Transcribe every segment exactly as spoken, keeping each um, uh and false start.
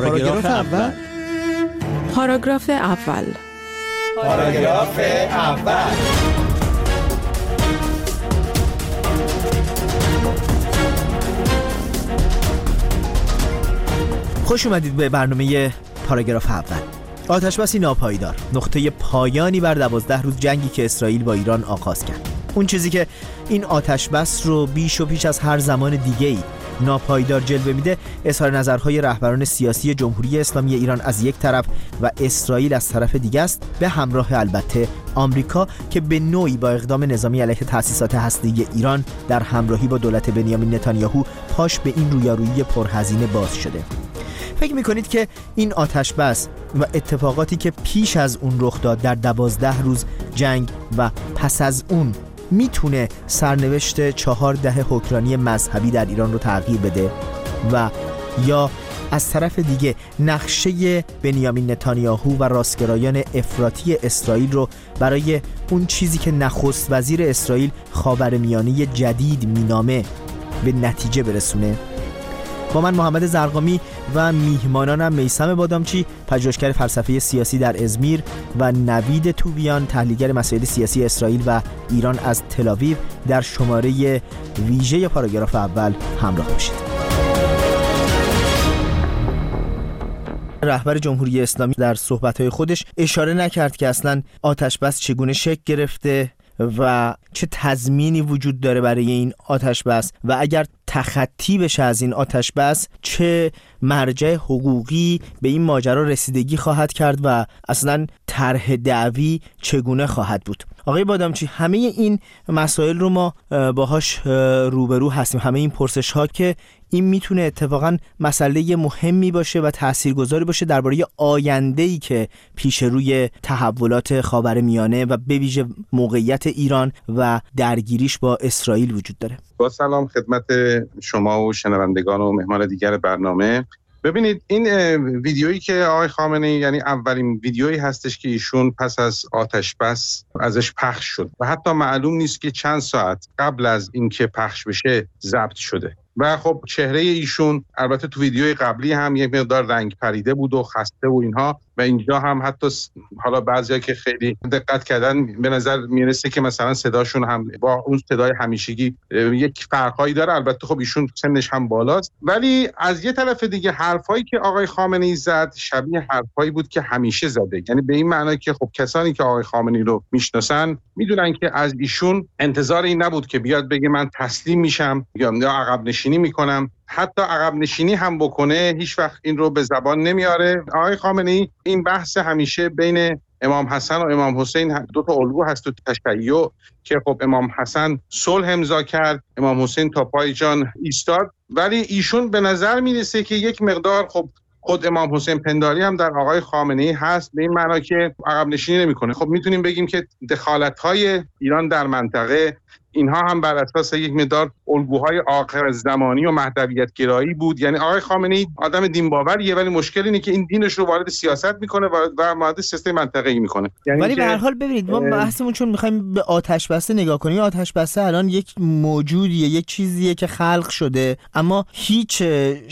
پاراگراف اول. پاراگراف اول. پاراگراف اول. خوش اومدید به برنامه پاراگراف اول. آتشبسی ناپایدار، نقطه پایانی بر دوازده روز جنگی که اسرائیل با ایران آغاز کرد. اون چیزی که این آتشبس رو بیش و پیش از هر زمان دیگه‌ای ناپایدار جلوه میده، اظهار نظرهای رهبران سیاسی جمهوری اسلامی ایران از یک طرف و اسرائیل از طرف دیگه است، به همراه البته آمریکا که به نوعی با اقدام نظامی علیه تأسیسات هسته‌ای ایران در همراهی با دولت بنیامین نتانیاهو پاش به این رویارویی پرهزینه باز شده. فکر میکنید که این آتشبس و اتفاقاتی که پیش از اون رخ داد در دوازده روز جنگ و پس از اون میتونه سرنوشت چهار دهه حکمرانی مذهبی در ایران رو تغییر بده و یا از طرف دیگه نقشه بنیامین نتانیاهو و راستگرایان افراطی اسرائیل رو برای اون چیزی که نخست وزیر اسرائیل خاورمیانه جدید مینامه به نتیجه برسونه؟ با من محمد زرقامی و میهمانانم میثم بادامچی، پژوهشگر فلسفه سیاسی در ازمیر، و نوید توبیان، تحلیلگر مسائل سیاسی اسرائیل و ایران از تل‌آویو، در شماره ویژه پاراگراف اول همراه باشید. رهبر جمهوری اسلامی در صحبت‌های خودش اشاره نکرد که اصلاً آتشبس چگونه شکل گرفته و چه تضمینی وجود داره برای این آتشبس و اگر تخطی بشه از این آتشبس چه مرجع حقوقی به این ماجرا رسیدگی خواهد کرد و اصلا طرح دعوی چگونه خواهد بود. آقای بادامچی، همه این مسائل رو ما باهاش روبرو هستیم، همه این پرسش ها که این میتونه اتفاقا مسئله مهمی باشه و تاثیرگذاری باشه درباره آینده‌ای که پیش روی تحولات خاورمیانه و به ویژه موقعیت ایران و درگیریش با اسرائیل وجود داره. با سلام خدمت شما و شنوندگان و مهمان دیگر برنامه. ببینید این ویدیویی که آقای خامنه‌ای، یعنی اولین ویدیویی هستش که ایشون پس از آتشبس ازش پخش شد و حتی معلوم نیست که چند ساعت قبل از اینکه پخش بشه ضبط شده و خب چهره ایشون البته تو ویدیوی قبلی هم یک مقدار رنگ پریده بود و خسته و اینها، و اینجا هم حتی حالا بعضیا که خیلی دقت کردن به نظر میرسه که مثلا صداشون هم با اون صدای همیشگی یک فرقایی داره. البته خب ایشون سنش هم بالاست، ولی از یه طرف دیگه حرفایی که آقای خامنه‌ای زد شبیه حرفایی بود که همیشه زده، یعنی به این معنی که خب کسانی که آقای خامنه‌ای رو میشناسن میدونن که از ایشون انتظار این نبود که بیاد بگه من تسلیم میشم یا عقب نشینی میکنم. حتی عقب نشینی هم بکنه هیچ وقت این رو به زبان نمیاره. آقای خامنه‌ای این بحث همیشه بین امام حسن و امام حسین، دو تا الگو هست تو تشیع که خب امام حسن صلح امضا کرد، امام حسین تا پای جان ایستاد، ولی ایشون به نظر میرسه که یک مقدار خب خود امام حسین پنداری هم در آقای خامنه‌ای هست، به این معنا که عقب نشینی نمیکنه. خب میتونیم بگیم که دخالت‌های ایران در منطقه اینها هم بر اساس یک مقدار الگوهای آخر زمانی و مهدویت گرایی بود. یعنی آقای خامنه‌ای آدم دین باوریه، ولی مشکل اینه که این دینش رو وارد سیاست میکنه و وارد سیستم منطقه‌ای میکنه. یعنی ولی به هر حال ببینید ما بحثمون چون میخوایم به آتشبسته نگاه کنیم، آتشبسته الان یک موجودیه، یک چیزیه که خلق شده اما هیچ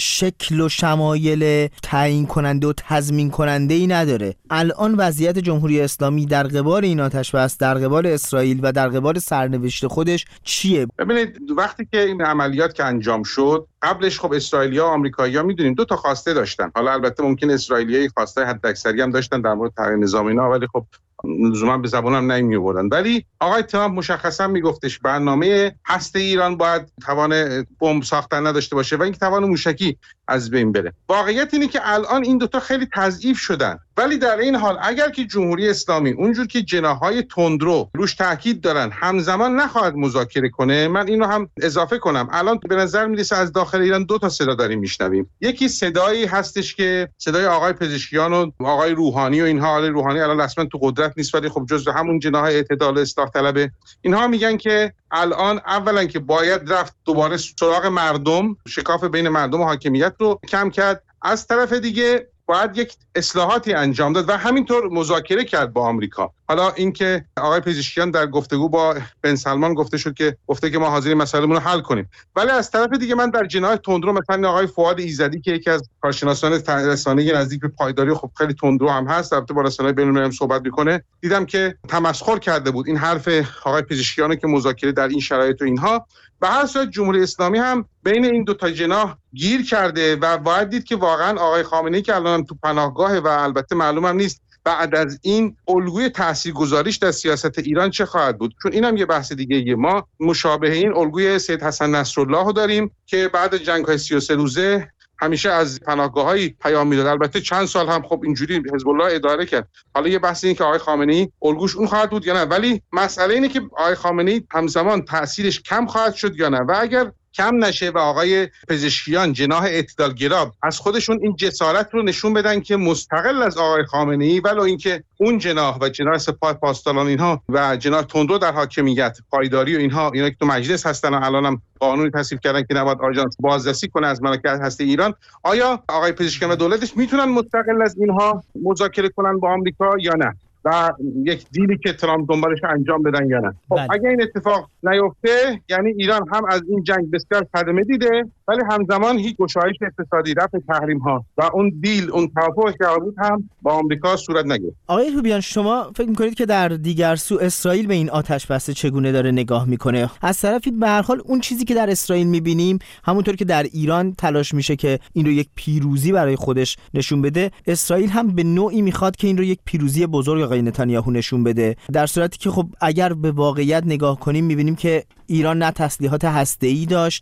شکل و شمایل تعیین کننده و تضمین کننده ای نداره. الان وضعیت جمهوری اسلامی در قبال این آتشبس، در قبال اسرائیل و در قبال سرنوشت خود چیه؟ ببینید وقتی که این عملیات که انجام شد، قبلش خب اسرائیلیا و آمریکایی‌ها میدونیم دو تا خواسته داشتن. حالا البته ممکن اسرائیلی‌ها خواسته حداکثری هم داشتن در مورد تغییر نظام اینا، ولی خب لزوما به زبان هم نمی‌آوردن. ولی آقای ترامپ مشخصا میگفتش برنامه هسته ایران باید توان بمب ساختن نداشته باشه و اینکه توان موشکی از بین بره. واقعیت اینه که الان این دوتا خیلی تضعیف شدن، ولی در این حال اگر که جمهوری اسلامی اونجور که جناح‌های تندرو روش تاکید دارن همزمان نخواهد مذاکره کنه، من اینو هم اضافه کنم. الان به نظر میرسه از داخل ایران دو تا صدا داریم میشنویم. یکی صدایی هستش که صدای آقای پزشکیان و آقای روحانی و اینها، آقای روحانی الان رسما تو قدرت نیست ولی خب جزو همون جناح اعتدال و اصلاح طلبه، اینها میگن که الان اولا که باید رفت دوباره سراغ مردم، شکاف بین مردم و حاکمیت رو کم کرد. از طرف دیگه باید یک اصلاحاتی انجام داد و همینطور مذاکره کرد با آمریکا. حالا اینکه آقای پزشکیان در گفتگو با بن سلمان گفته شد که گفته که ما حاضریم مسائلمون رو حل کنیم، ولی از طرف دیگه من در جناح تندرو مثلا آقای فؤاد ایزدی که یکی از کارشناسان رسانه‌ای نزدیک به پایداری خب خیلی تندرو هم هست، البته با رسانه‌های بین‌المللی صحبت میکنه، دیدم که تمسخر کرده بود این حرف آقای پزشکیان که مذاکره در این شرایط و اینها. به هر صورت جمهوری اسلامی هم بین این دو تا جناح گیر کرده و باید دید که واقعا آقای خامنه‌ای که الان تو پناهگاه و البته معلومم نیست بعد از این الگوی تاثیرگذاریش در سیاست ایران چه خواهد بود، چون اینم یه بحث دیگه. ما مشابه این الگوی سید حسن نصرالله رو داریم که بعد جنگ‌های سی و سه روزه همیشه از پناهگاه‌های پیام میداد. البته چند سال هم خب اینجوری حزب الله اداره کرد. حالا یه بحث اینه که آقای خامنه‌ای الگوش اون خواهد بود یا نه، ولی مسئله اینه که آقای خامنه‌ای همزمان تاثیرش کم خواهد شد یا نه، و اگر کم نشه و آقای پزشکیان جناح اعتدالگرا از خودشون این جسارت رو نشون بدن که مستقل از آقای خامنه‌ای ولو اینکه اون جناح و جناح سپاه پاسداران اینها و جناح تندرو در حاکمیت پایداری و اینها اینا که تو مجلس هستن و الانم قانونی تصویب کردن که نباید آژانس بازرسی کنه از مملکت هسته ایران، آیا آقای پزشکیان و دولتش میتونن مستقل از اینها مذاکره کنن با آمریکا یا نه و یک دیلی که ترامپ دنبالش انجام بدن یا نه؟ خب اگه این اتفاق نیفته یعنی ایران هم از این جنگ بسیار صدمه دیده، ولی همزمان هیچ گشایش اقتصادی، رفع تحریم ها و اون دیل، اون توافقی که بود هم با آمریکا صورت نگرفت. آقای هوبیان، شما فکر می‌کنید که در دیگر سو اسرائیل به این آتش بس چگونه داره نگاه میکنه؟ از طرفی به هر حال اون چیزی که در اسرائیل میبینیم همونطور که در ایران تلاش میشه که این رو یک پیروزی برای خودش نشون بده، اسرائیل هم به نوعی میخواد که این رو یک پیروزی بزرگ آقای نتانیاهو نشون بده، در صورتی که خب اگر به واقعیت نگاه کنیم میبینیم که ایران نه تسلیحات هسته‌ای داشت،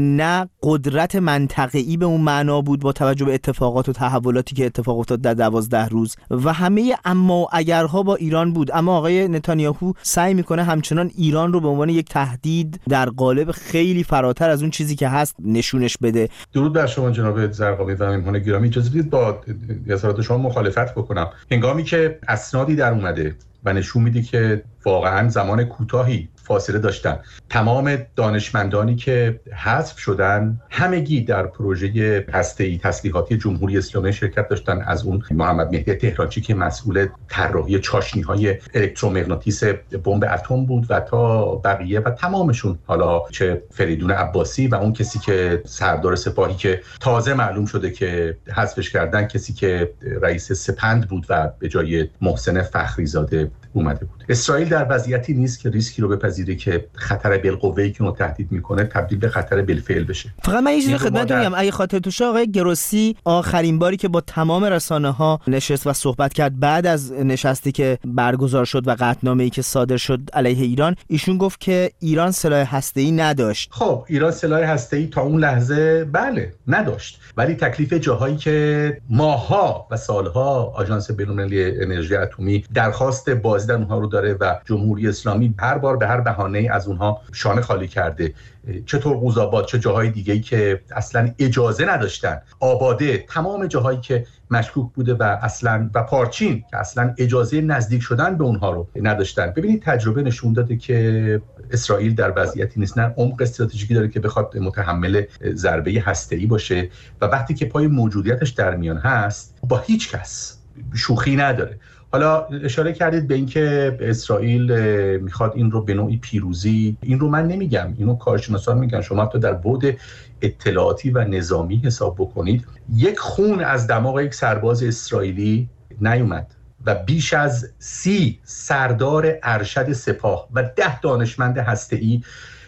نه قدرت منطقه‌ای به اون معنا بود با توجه به اتفاقات و تحولاتی که اتفاق افتاد در دوازده روز و همه اما و اگرها با ایران بود. اما آقای نتانیاهو سعی میکنه همچنان ایران رو به عنوان یک تهدید در قالب خیلی فراتر از اون چیزی که هست نشونش بده. درود بر شما جناب زرقامی و مهمان گرامی. اجازه بدید با نظرات شما مخالفت بکنم. هنگامی که اسنادی در اومده و نشون میده که واقعا زمان کوتاهی فاصله داشتن، تمام دانشمندانی که حذف شدن همگی در پروژه هسته‌ای تسلیحاتی جمهوری اسلامی شرکت داشتن، از اون محمد مهدی تهرانچی که مسئول طراحی چاشنی‌های الکترومغناطیس بمب اتم بود و تا بقیه و تمامشون، حالا چه فریدون عباسی و اون کسی که سردار سپاهی که تازه معلوم شده که حذفش کردن، کسی که رئیس سپند بود و به جای محسن فخریزاده اومده بود. اسرائیل در وضعیتی نیست که ریسکی رو بپذیره که خطر بالقوه‌ای که اون تهدید میکنه تبدیل به خطر بالفعل بشه. فقط من یه چیزی خدمتتون میگم، اگه خاطرتون باشه آقای گروسی آخرین باری که با تمام رسانه‌ها نشست و صحبت کرد بعد از نشستی که برگزار شد و قطعنامه‌ای که صادر شد علیه ایران، ایشون گفت که ایران سلاح هسته‌ای نداشت. خب ایران سلاح هسته‌ای تا اون لحظه بله نداشت، ولی تکلیف جاهایی که ماها و سالها آژانس بین‌المللی انرژی اتمی درخواست بازدید اونها رو داره و جمهوری اسلامی هر بار به هر بهانه‌ای از اونها شانه خالی کرده، چطور قوزآباد چه جاهای دیگه‌ای که اصلا اجازه نداشتن، آباده، تمام جاهایی که مشکوک بوده و اصلا و پارچین که اصلا اجازه نزدیک شدن به اونها رو نداشتن. ببینید تجربه نشون داده که اسرائیل در وضعیتی نیست، نه عمق استراتژیکی داره که بخواد متحمل ضربه هسته‌ای باشه و وقتی که پای موجودیتش در میان هست با هیچ کس شوخی نداره. حالا اشاره کردید به اینکه اسرائیل میخواد این رو به نوعی پیروزی، این رو من نمیگم، اینو کارشناسان میگن، شما تو در بعد اطلاعاتی و نظامی حساب بکنید، یک خون از دماغ یک سرباز اسرائیلی نیومد و بیش از سی سردار ارشد سپاه و ده دانشمند هسته‌ای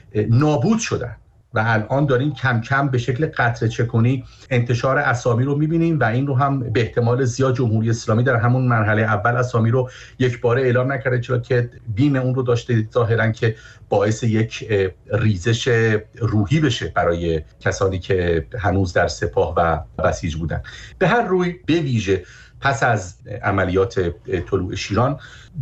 نابود شدن و الان داریم کم کم به شکل قطره چکنی انتشار اسامی رو میبینیم و این رو هم به احتمال زیاد جمهوری اسلامی در همون مرحله اول اسامی رو یک باره اعلام نکرده، چرا که بیم اون رو داشته ظاهرا که باعث یک ریزش روحی بشه برای کسانی که هنوز در سپاه و بسیج بودن. به هر روی به ویژه پس از عملیات طلوع شیران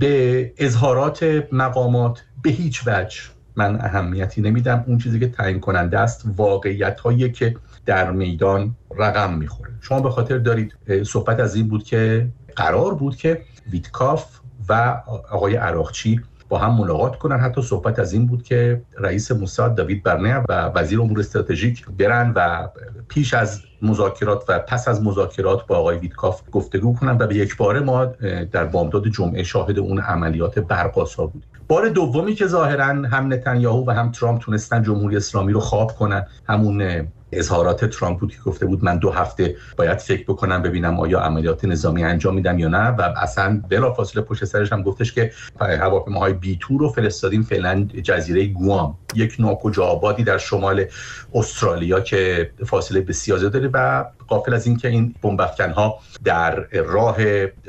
به اظهارات مقامات به هیچ وجه من اهمیتی نمیدم. اون چیزی که تعیین کننده است واقعیت‌هایی که در میدان رقم میخوره. شما به خاطر دارید صحبت از این بود که قرار بود که ویتکاف و آقای عراقچی با هم ملاقات کنن، حتی صحبت از این بود که رئیس موساد داوید برنر و وزیر امور استراتژیک برن و پیش از مذاکرات و پس از مذاکرات با آقای ویتکاف گفتگو کنن و به یک باره ما در بامداد جمعه شاهد اون عملیات برق‌آسا بودیم. بار دومی که ظاهراً هم نتانیاهو و هم ترامپ تونستن جمهوری اسلامی رو خواب کنن، همون اظهارات ترامپ بود که گفته بود من دو هفته باید فکر بکنم ببینم آیا عملیات نظامی انجام میدم یا نه، و اصلا بلافاصله پشت سرش هم گفتش که هواپیماهای بی تو رو فرستادیم فعلا جزیره گوام، یک ناکجا آبادی در شمال استرالیا که فاصله بسیار زیادی داره، و غافل از این که این بمب افکن‌ها در راه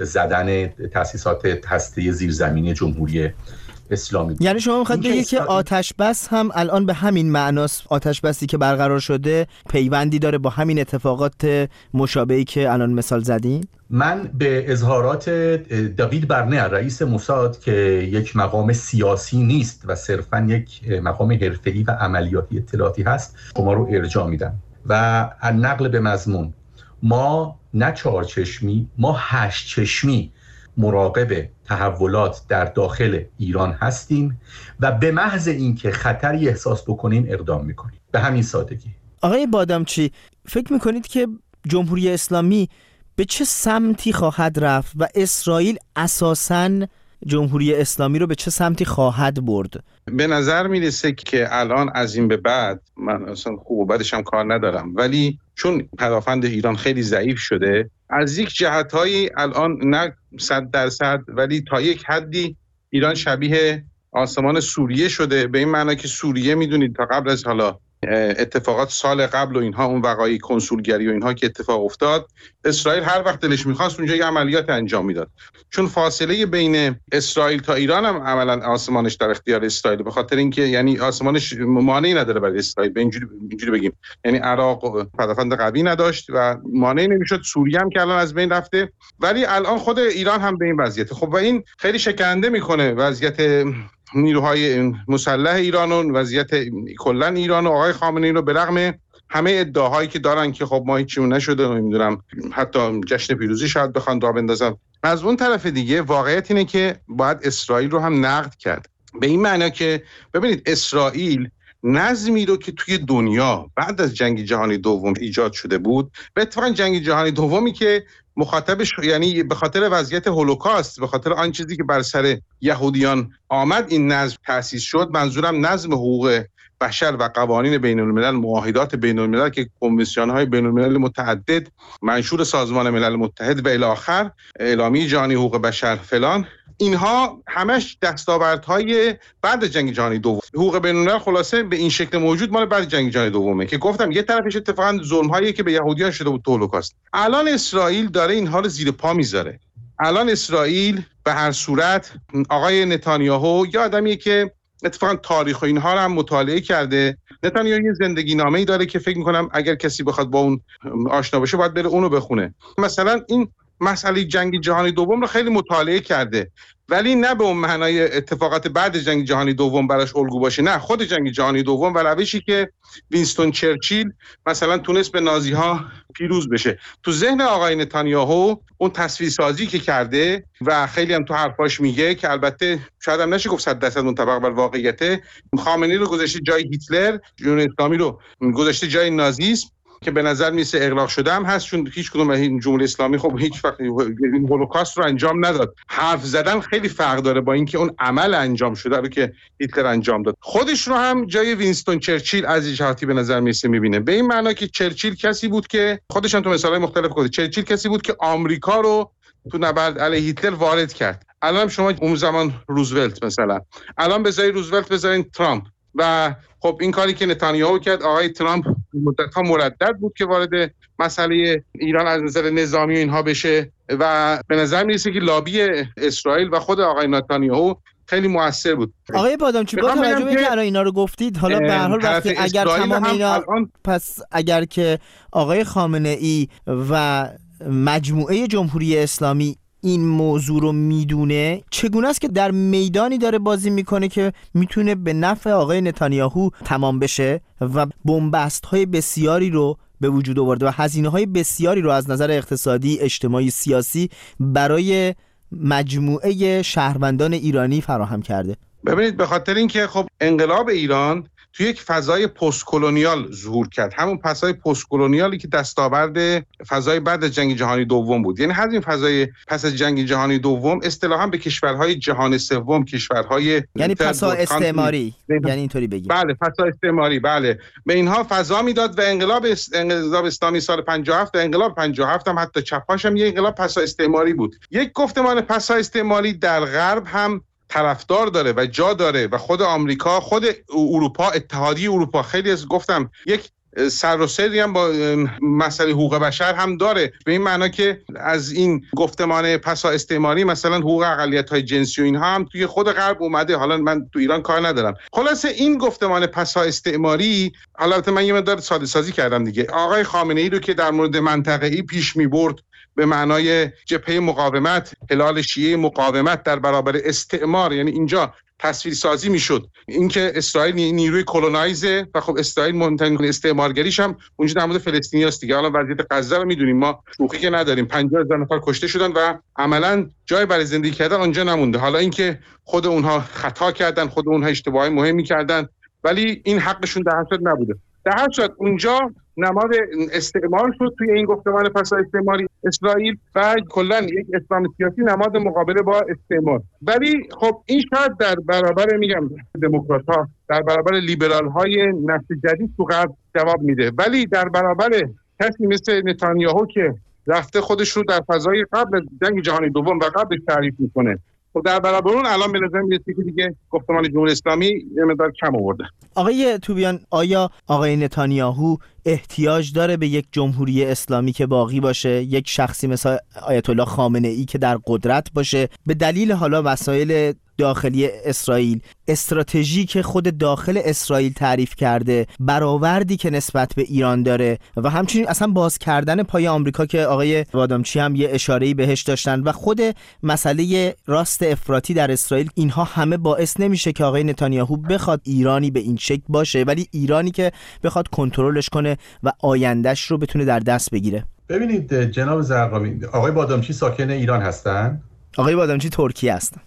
زدن تأسیسات هسته‌ای زیرزمینی جمهوری اسلامی. یعنی شما میخواد بگید که آتش بس هم الان به همین معناست، آتش بسی که برقرار شده پیوندی داره با همین اتفاقات مشابهی که الان مثال زدین؟ من به اظهارات داوید برنر رئیس موساد که یک مقام سیاسی نیست و صرفاً یک مقام حرفه‌ای و عملیاتی اطلاعاتی هست شما رو ارجاع میدم و نقل به مضمون. ما نه چهارچشمی، ما هشت چشمی مراقب تحولات در داخل ایران هستیم و به محض اینکه خطری احساس بکنیم اقدام میکنیم، به همین سادگی. آقای بادامچی، فکر میکنید که جمهوری اسلامی به چه سمتی خواهد رفت و اسرائیل اساساً جمهوری اسلامی رو به چه سمتی خواهد برد؟ به نظر میرسه که الان از این به بعد، من اصلا خوب و بدش هم کار ندارم، ولی چون پدافند ایران خیلی ضعیف شده، از یک جهتایی الان نه صد درصد ولی تا یک حدی ایران شبیه آسمان سوریه شده، به این معنی که سوریه میدونید تا قبل از حالا اتفاقات سال قبل و اینها، اون وقایع کنسولگری و اینها که اتفاق افتاد، اسرائیل هر وقت دلش میخواست اونجا یه عملیات انجام میداد، چون فاصله بین اسرائیل تا ایران هم عملا آسمانش در اختیار اسرائیل، به خاطر اینکه یعنی آسمانش مانعی نداره برای اسرائیل، به اینجوری اینجوری بگیم، یعنی عراق پدافند قوی نداشت و مانعی نمیشد، سوریه هم که الان از بین رفته، ولی الان خود ایران هم به این وضعیت. خب و این خیلی شکننده میکنه وضعیت نیروهای مسلح ایران و وضعیت کلا ایران و آقای خامنه‌ای رو، به رغم همه ادعاهایی که دارن که خب ما هیچیمون نشده، نمیدونم حتی جشن پیروزی شاید بخوان راه بندازن. از اون طرف دیگه واقعیت اینه که باید اسرائیل رو هم نقد کرد، به این معنی که ببینید اسرائیل نظمی رو که توی دنیا بعد از جنگ جهانی دوم ایجاد شده بود، به اتفاقا جنگ جهانی دومی که مخاطبش یعنی به خاطر وضعیت هولوکاست، به خاطر آن چیزی که بر سر یهودیان آمد این نظم تأسیس شد، منظورم نظم حقوق بشر و قوانین بین الملل، معاهدات بین الملل که کنوانسیون‌های بین الملل متعدد منشور سازمان ملل متحد و الی آخر، اعلامیه جهانی حقوق بشر فلان، اینها همش دستاوردهای بعد از جنگ جهانی دوم. حقوق بین الملل خلاصه به این شکل موجود مال بعد جنگ جهانی دومه که گفتم یه طرفش اتفاقا ظلم‌هایی که به یهودیان شده بود تو هولوکاست. الان اسرائیل داره اینها رو زیر پا میذاره. الان اسرائیل به هر صورت آقای نتانیاهو یه آدمیه که اتفاقا تاریخ و اینها رو هم مطالعه کرده. نتانیاهو یه زندگی نامه‌ای داره که فکر می‌کنم اگر کسی بخواد با اون آشنا بشه باید بره اونو بخونه. مثلا این مسئله جنگ جهانی دوم رو خیلی مطالعه کرده، ولی نه به اون معنای اتفاقات بعد جنگ جهانی دوم براش الگو باشه، نه خود جنگ جهانی دوم و روشی که وینستون چرچیل مثلا تونست به نازی‌ها پیروز بشه. تو ذهن آقای نتانیاهو اون تصویرسازی که کرده و خیلی هم تو حرفاش میگه که البته شاید هم نشه گفت صد درصد منطبق بر واقعیته، خامنه‌ای رو گذاشته جای هیتلر، جمهوری اسلامی رو گذاشته جای نازیسم که به نظر میسه اغراق شده هم هست، چون هیچ کدوم این جمهوری اسلامی خب هیچ وقت این هولوکاست رو انجام نداد. حرف زدن خیلی فرق داره با اینکه اون عمل انجام شده رو که هیتلر انجام داد. خودش رو هم جای وینستون چرچیل از جهاتی به نظر میسه میبینه، به این معنا که چرچیل کسی بود که خودش هم تو مثالای مختلف گفته، چرچیل کسی بود که آمریکا رو تو نبرد علیه هیتلر وارد کرد. الان شما اون زمان روزولت مثلا، الان بذارید روزولت بذارین ترامپ، و خب این کاری که نتانیاهو کرد، آقای ترامپ مدت‌ها مردد بود که وارد مسئله ایران از نظر نظامی و اینها بشه و به نظر میرسه که لابی اسرائیل و خود آقای نتانیاهو خیلی موثر بود. آقای بادامچی با توجه به اینکه الان اینا رو گفتید، حالا به هر حال وقتی اگر تمام اینا الان... پس اگر که آقای خامنه‌ای و مجموعه جمهوری اسلامی این موضوع رو میدونه، چگونه است که در میدانی داره بازی میکنه که میتونه به نفع آقای نتانیاهو تمام بشه و بنبست های بسیاری رو به وجود آورده و هزینه های بسیاری رو از نظر اقتصادی، اجتماعی، سیاسی برای مجموعه شهروندان ایرانی فراهم کرده؟ ببینید به خاطر اینکه خب انقلاب ایران توی یک فضای پست کلونیال ظهور کرد، همون فضای پست کلونیالی که دستاورد فضای بعد از جنگ جهانی دوم بود. یعنی همین فضای پس از جنگ جهانی دوم اصطلاحاً به کشورهای جهان سوم، کشورهای یعنی پسا استعماری، یعنی اینطوری بگیم. بله، پسا استعماری، بله، به اینها فضا میداد و انقلاب انقلاب اسلامی سال پنجاه و هفت و انقلاب پنجاه و هفت هم حتی چپاش هم یه انقلاب پسا استعماری بود. یک گفتمان پسا استعماری در غرب هم طرفدار داره و جا داره و خود آمریکا، خود اروپا، اتحادیه اروپا خیلی از گفتم یک سر و سری هم با مسئله حقوق بشر هم داره، به این معنا که از این گفتمان پسا استعماری مثلا حقوق اقلیت‌های جنسی و اینها هم توی خود غرب اومده. حالا من تو ایران کار ندارم. خلاصه این گفتمان پسا استعماری، حالا من یه مقدار ساده سازی کردم دیگه، آقای خامنه‌ای رو که در مورد منطقه‌ای پیش می‌برد به معنای جبهه مقاومت، هلال شیعه مقاومت در برابر استعمار، یعنی اینجا تصویر سازی میشد اینکه اسرائیل نیروی کلونایزه و خب اسرائیل منتقل استعمارگریش هم اونجا در مورد فلسطینیاست دیگه. حالا وضعیت غزه رو میدونیم، ما شوخی که نداریم، پنجاه هزار نفر کشته شدن و عملاً جای برای زندگی کردن آنجا نمونده. حالا اینکه خود اونها خطا کردن، خود اونها اشتباهی مهمی کردن، ولی این حقشون در حقیقت نبوده. در هر صورت اونجا نماد استعمار شد توی این گفتمان پسا استعماری اسرائیل و کلا یک اسلام سیاسی نماد مقابله با استعمار. ولی خب این شاید در برابر میگم دموکرات‌ها، در برابر لیبرال‌های نسل جدید تو غرب جواب میده، ولی در برابر کسی مثل نتانیاهو که رفته خودش رو در فضای قبل از جنگ جهانی دوم و قبلش تعریف میکنه، خب در برابر اون الان به نظر میاد که دیگه گفتمان جمهوری اسلامی یه مقدار کم آورده. آقای توبیان، آیا آقای نتانیاهو احتیاج داره به یک جمهوری اسلامی که باقی باشه، یک شخصی مثل آیت الله خامنه ای که در قدرت باشه، به دلیل حالا مسائل داخلی اسرائیل، استراتژی که خود داخل اسرائیل تعریف کرده، برآوردی که نسبت به ایران داره و همچنین اصلا باز کردن پای آمریکا که آقای بادامچی هم یه اشاره‌ای بهش داشتن و خود مسئله راست افراطی در اسرائیل، اینها همه باعث نمیشه که آقای نتانیاهو بخواد ایرانی به این شکل باشه، ولی ایرانی که بخواد کنترلش کنه و آیندهش رو بتونه در دست بگیره. ببینید جناب زرقامی، آقای بادامچی ساکن ایران هستن؟ آقای بادامچی ترکیه هستن.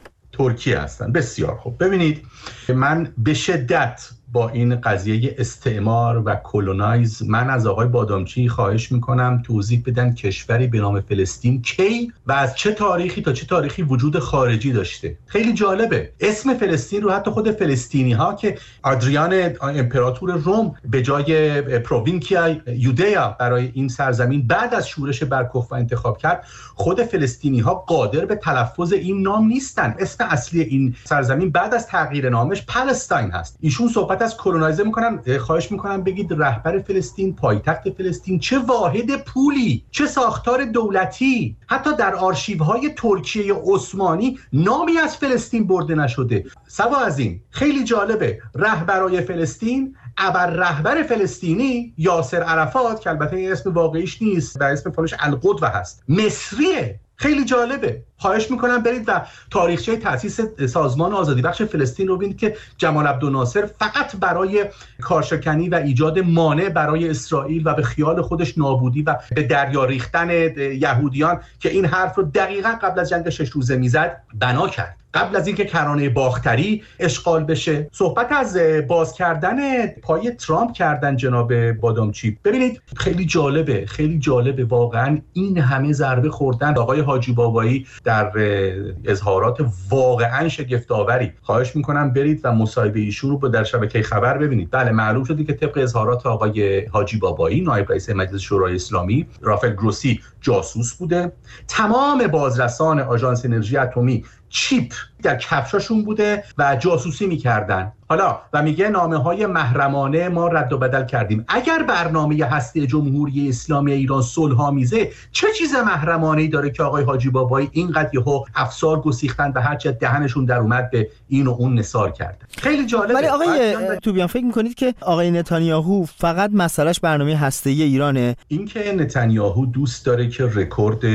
ترکیه هستن. بسیار خوب. ببینید من به شدت با این قضیه استعمار و کلونایز من از آقای بادامچی خواهش میکنم توضیح بدن کشوری به نام فلسطین کی و از چه تاریخی تا چه تاریخی وجود خارجی داشته. خیلی جالبه اسم فلسطین رو حتی خود فلسطینی ها که آدریان امپراتور روم به جای پرووینکیا یودیا برای این سرزمین بعد از شورش برکوفا انتخاب کرد، خود فلسطینی ها قادر به تلفظ این نام نیستن. اسم اصلی این سرزمین بعد از تغییر نامش پالستاین هست. ایشون صحبت از کلونایزه میکنن. خواهش میکنم بگید رهبر فلسطین، پایتخت فلسطین، چه واحد پولی، چه ساختار دولتی، حتی در آرشیوهای ترکیه عثمانی نامی از فلسطین برده نشده. سوا از این خیلی جالبه رهبرای فلسطین، ابر رهبر فلسطینی یاسر عرفات که البته اسم واقعیش نیست و اسم فالش القدوه هست، مصریه. خیلی جالبه. خواهش میکنم برید و تاریخچه تأسیس سازمان آزادی بخش فلسطین رو ببینید که جمال عبدالناصر فقط برای کارشکنی و ایجاد مانع برای اسرائیل و به خیال خودش نابودی و به دریا ریختن یهودیان که این حرف رو دقیقاً قبل از جنگ شش روزه میزد بنا کرد. قبل از اینکه کرانه باختری اشغال بشه صحبت از باز کردن پای ترامپ کردن جناب بادامچی. ببینید خیلی جالبه، خیلی جالبه واقعا این همه ضربه خوردن. آقای حاجی بابایی در اظهارات واقعا شگفت‌آوری، خواهش میکنم برید و مصاحبه ایشون رو در شبکه خبر ببینید. بله معلوم شده که طبق اظهارات آقای حاجی بابایی نایب رئیس مجلس شورای اسلامی، رافل گروسی جاسوس بوده. تمام بازرسان آژانس انرژی اتمی چیپ در کفشاشون بوده و جاسوسی میکردن. حالا و میگه نامه‌های محرمانه ما رد و بدل کردیم. اگر برنامه هسته جمهوری اسلامی ایران صلح‌آمیزه، چه چیز محرمانه‌ای داره که آقای حاجی بابایی اینقدر یهو افسار گسیختن و هر چه دهنشون در اومد به این و اون نثار کردن؟ خیلی جالبه. ولی آقای توبیان فکر میکنید که آقای نتانیاهو فقط مسئلهش برنامه هسته‌ای ایرانه؟ اینکه نتانیاهو دوست داره که رکورد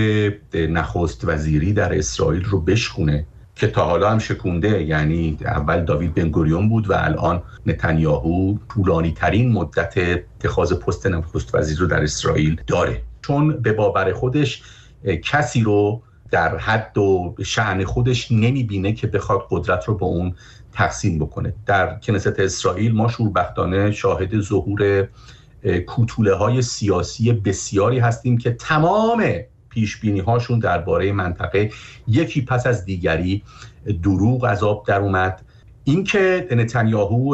نخست وزیری در اسرائیل رو بشکونه که تا حالا هم شکونده، یعنی اول داوید بنگوریون بود و الان نتانیاهو طولانی ترین مدت اتخاذ پست نخست وزیر رو در اسرائیل داره، چون به باور خودش کسی رو در حد و شأن خودش نمیبینه که بخواد قدرت رو با اون تقسیم بکنه. در کنست اسرائیل ما شوربختانه شاهد ظهور کوتوله های سیاسی بسیاری هستیم که تمام پیش بینی هاشون درباره منطقه یکی پس از دیگری دروغ از آب در اومد. این که نتانیاهو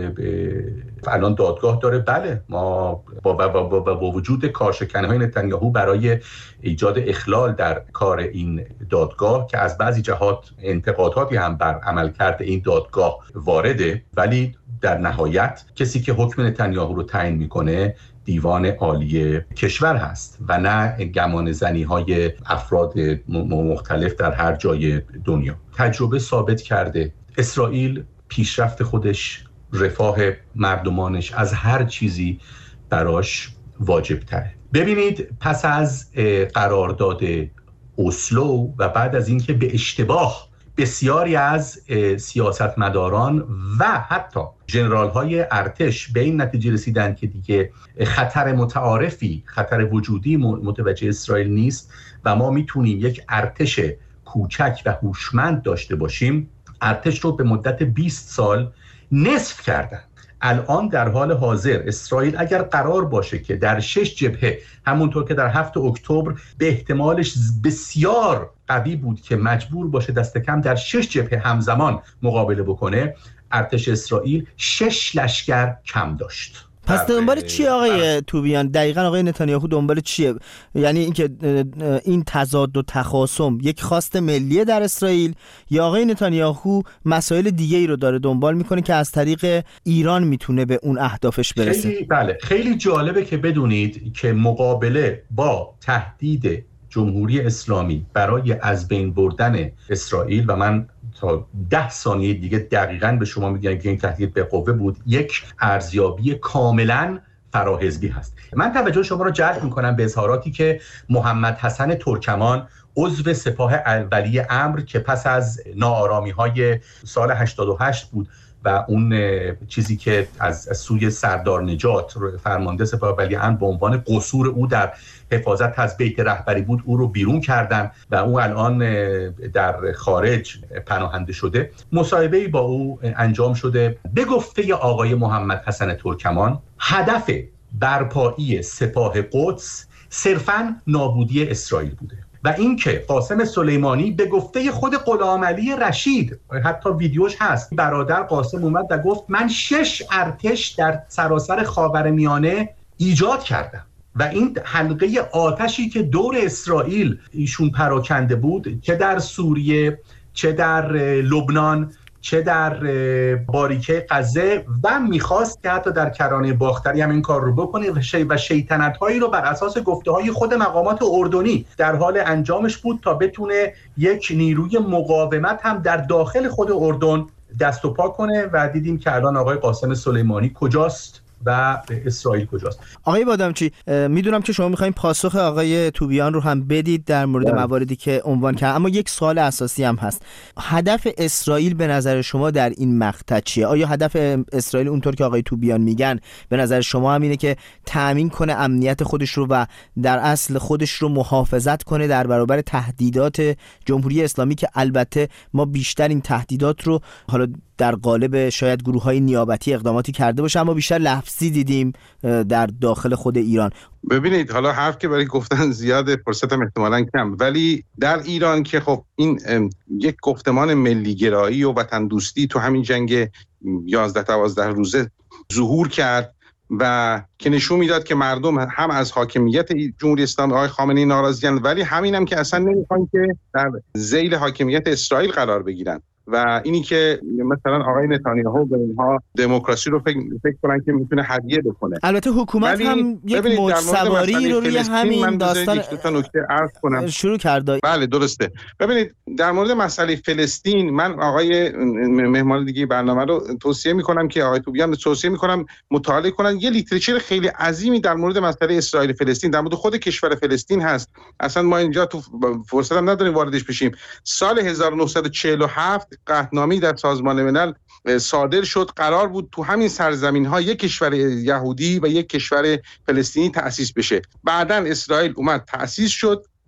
الان دادگاه داره، بله، ما با, با, با, با وجود کارشکنی‌های نتانیاهو برای ایجاد اخلال در کار این دادگاه که از بعضی جهات انتقاداتی هم بر عملکرد این دادگاه وارده، ولی در نهایت کسی که حکم نتانیاهو رو تعیین میکنه دیوان عالی کشور هست و نه گمان زنی های افراد مختلف در هر جای دنیا. تجربه ثابت کرده اسرائیل پیشرفت خودش، رفاه مردمانش از هر چیزی براش واجب تره. ببینید پس از قرارداد اسلو و بعد از اینکه به اشتباه بسیاری از سیاستمداران و حتی ژنرال های ارتش به این نتیجه رسیدن که دیگه خطر متعارفی، خطر وجودی متوجه اسرائیل نیست و ما میتونیم یک ارتش کوچک و هوشمند داشته باشیم، ارتش رو به مدت بیست سال نصف کردن. الان در حال حاضر اسرائیل اگر قرار باشه که در شش جبهه، همونطور که در هفتم اکتبر به احتمالش بسیار قوی بود که مجبور باشه دست کم در شش جبهه همزمان مقابله بکنه، ارتش اسرائیل شش لشکر کم داشت. پس دنبال چیه آقای توبیان؟ دقیقاً آقای نتانیاهو دنبال چیه؟ یعنی اینکه این تضاد و تخاصم یک خواست ملیه در اسرائیل، یا آقای نتانیاهو مسائل دیگه ای رو داره دنبال میکنه که از طریق ایران میتونه به اون اهدافش برسه؟ خیلی بله، خیلی جالبه که بدونید که مقابله با تهدید جمهوری اسلامی برای از بین بردن اسرائیل، و من تا ده ثانیه دیگه دقیقاً به شما میگم که این تهدید به قوه بود، یک ارزیابی کاملاً فراحزبی هست. من توجه شما رو جلب میکنم به اظهاراتی که محمد حسن ترکمان، عضو سپاه ولی امر که پس از ناآرامی‌های سال هشتاد و هشت بود و اون چیزی که از سوی سردار نجات فرمانده سپاه ولی امر به عنوان قصور او در حفاظت از بیت رهبری بود، او رو بیرون کردن و او الان در خارج پناهنده شده. مصاحبه‌ای با او انجام شده. به گفته آقای محمد حسن ترکمان، هدف برپایی سپاه قدس صرفاً نابودی اسرائیل بوده و اینکه قاسم سلیمانی به گفته خود غلامعلی رشید، حتی ویدیوش هست، برادر قاسم اومد و گفت من شش ارتش در سراسر خاورمیانه ایجاد کردم و این حلقه آتشی که دور اسرائیل ایشون پراکنده بود، چه در سوریه، چه در لبنان، چه در باریکه غزه، و میخواست که حتی در کرانه باختری هم این کار رو بکنه و, شی و شیطنت هایی رو بر اساس گفته های خود مقامات اردنی در حال انجامش بود تا بتونه یک نیروی مقاومت هم در داخل خود اردن دست و پا کنه و دیدیم که الان آقای قاسم سلیمانی کجاست و اسرائیل کجاست. آقای بادامچی، میدونم که شما میخواین پاسخ آقای توبیان رو هم بدید در مورد مواردی که عنوان کرد، اما یک سوال اساسی هم هست. هدف اسرائیل به نظر شما در این مقطع چیه؟ آیا هدف اسرائیل اونطور که آقای توبیان میگن به نظر شما هم اینه که تأمین کنه امنیت خودش رو و در اصل خودش رو محافظت کنه در برابر تهدیدات جمهوری اسلامی، که البته ما بیشتر این تهدیدات رو حالا در قالب شاید گروه‌های نیابتی اقداماتی کرده باشه اما بیشتر لفظی دیدیم در داخل خود ایران؟ ببینید، حالا حرف که برای گفتن زیاده، فرصت هم احتمالاً کم، ولی در ایران که خب این یک گفتمان ملی گرایی و وطن دوستی تو همین جنگ یازده دوازده روزه ظهور کرد و که نشون میداد که مردم هم از حاکمیت جمهوری اسلامی آقای خامنه‌ای ناراضی‌اند، ولی همین هم که اصلا نمیخوان که در ذیل حاکمیت اسرائیل قرار بگیرن و اینی که مثلا آقای نتانیاهو به اینها دموکراسی رو فکر, فکر کنن که میتونه هدیه بکنه. البته حکومت هم یک موج سواری رو روی همین داستان کنم. شروع کرده. بله درسته. ببینید در مورد مسئله فلسطین، من آقای مهمان دیگه برنامه رو توصیه میکنم که آقای توبیان توصیه میکنم مطالعه کنن. یه لیترچر خیلی عظیمی در مورد مسئله اسرائیل فلسطین، در مورد خود کشور فلسطین هست. اصلا ما اینجا تو فرصت هم نداریم واردش بشیم. سال هزار و نهصد و چهل و هفت قطعنامه‌ای در سازمان ملل صادر شد. قرار بود تو همین سرزمین‌ها یک کشور یهودی و یک کشور فلسطینی تأسیس بشه. بعداً اسرائیل اومد تأسیس شد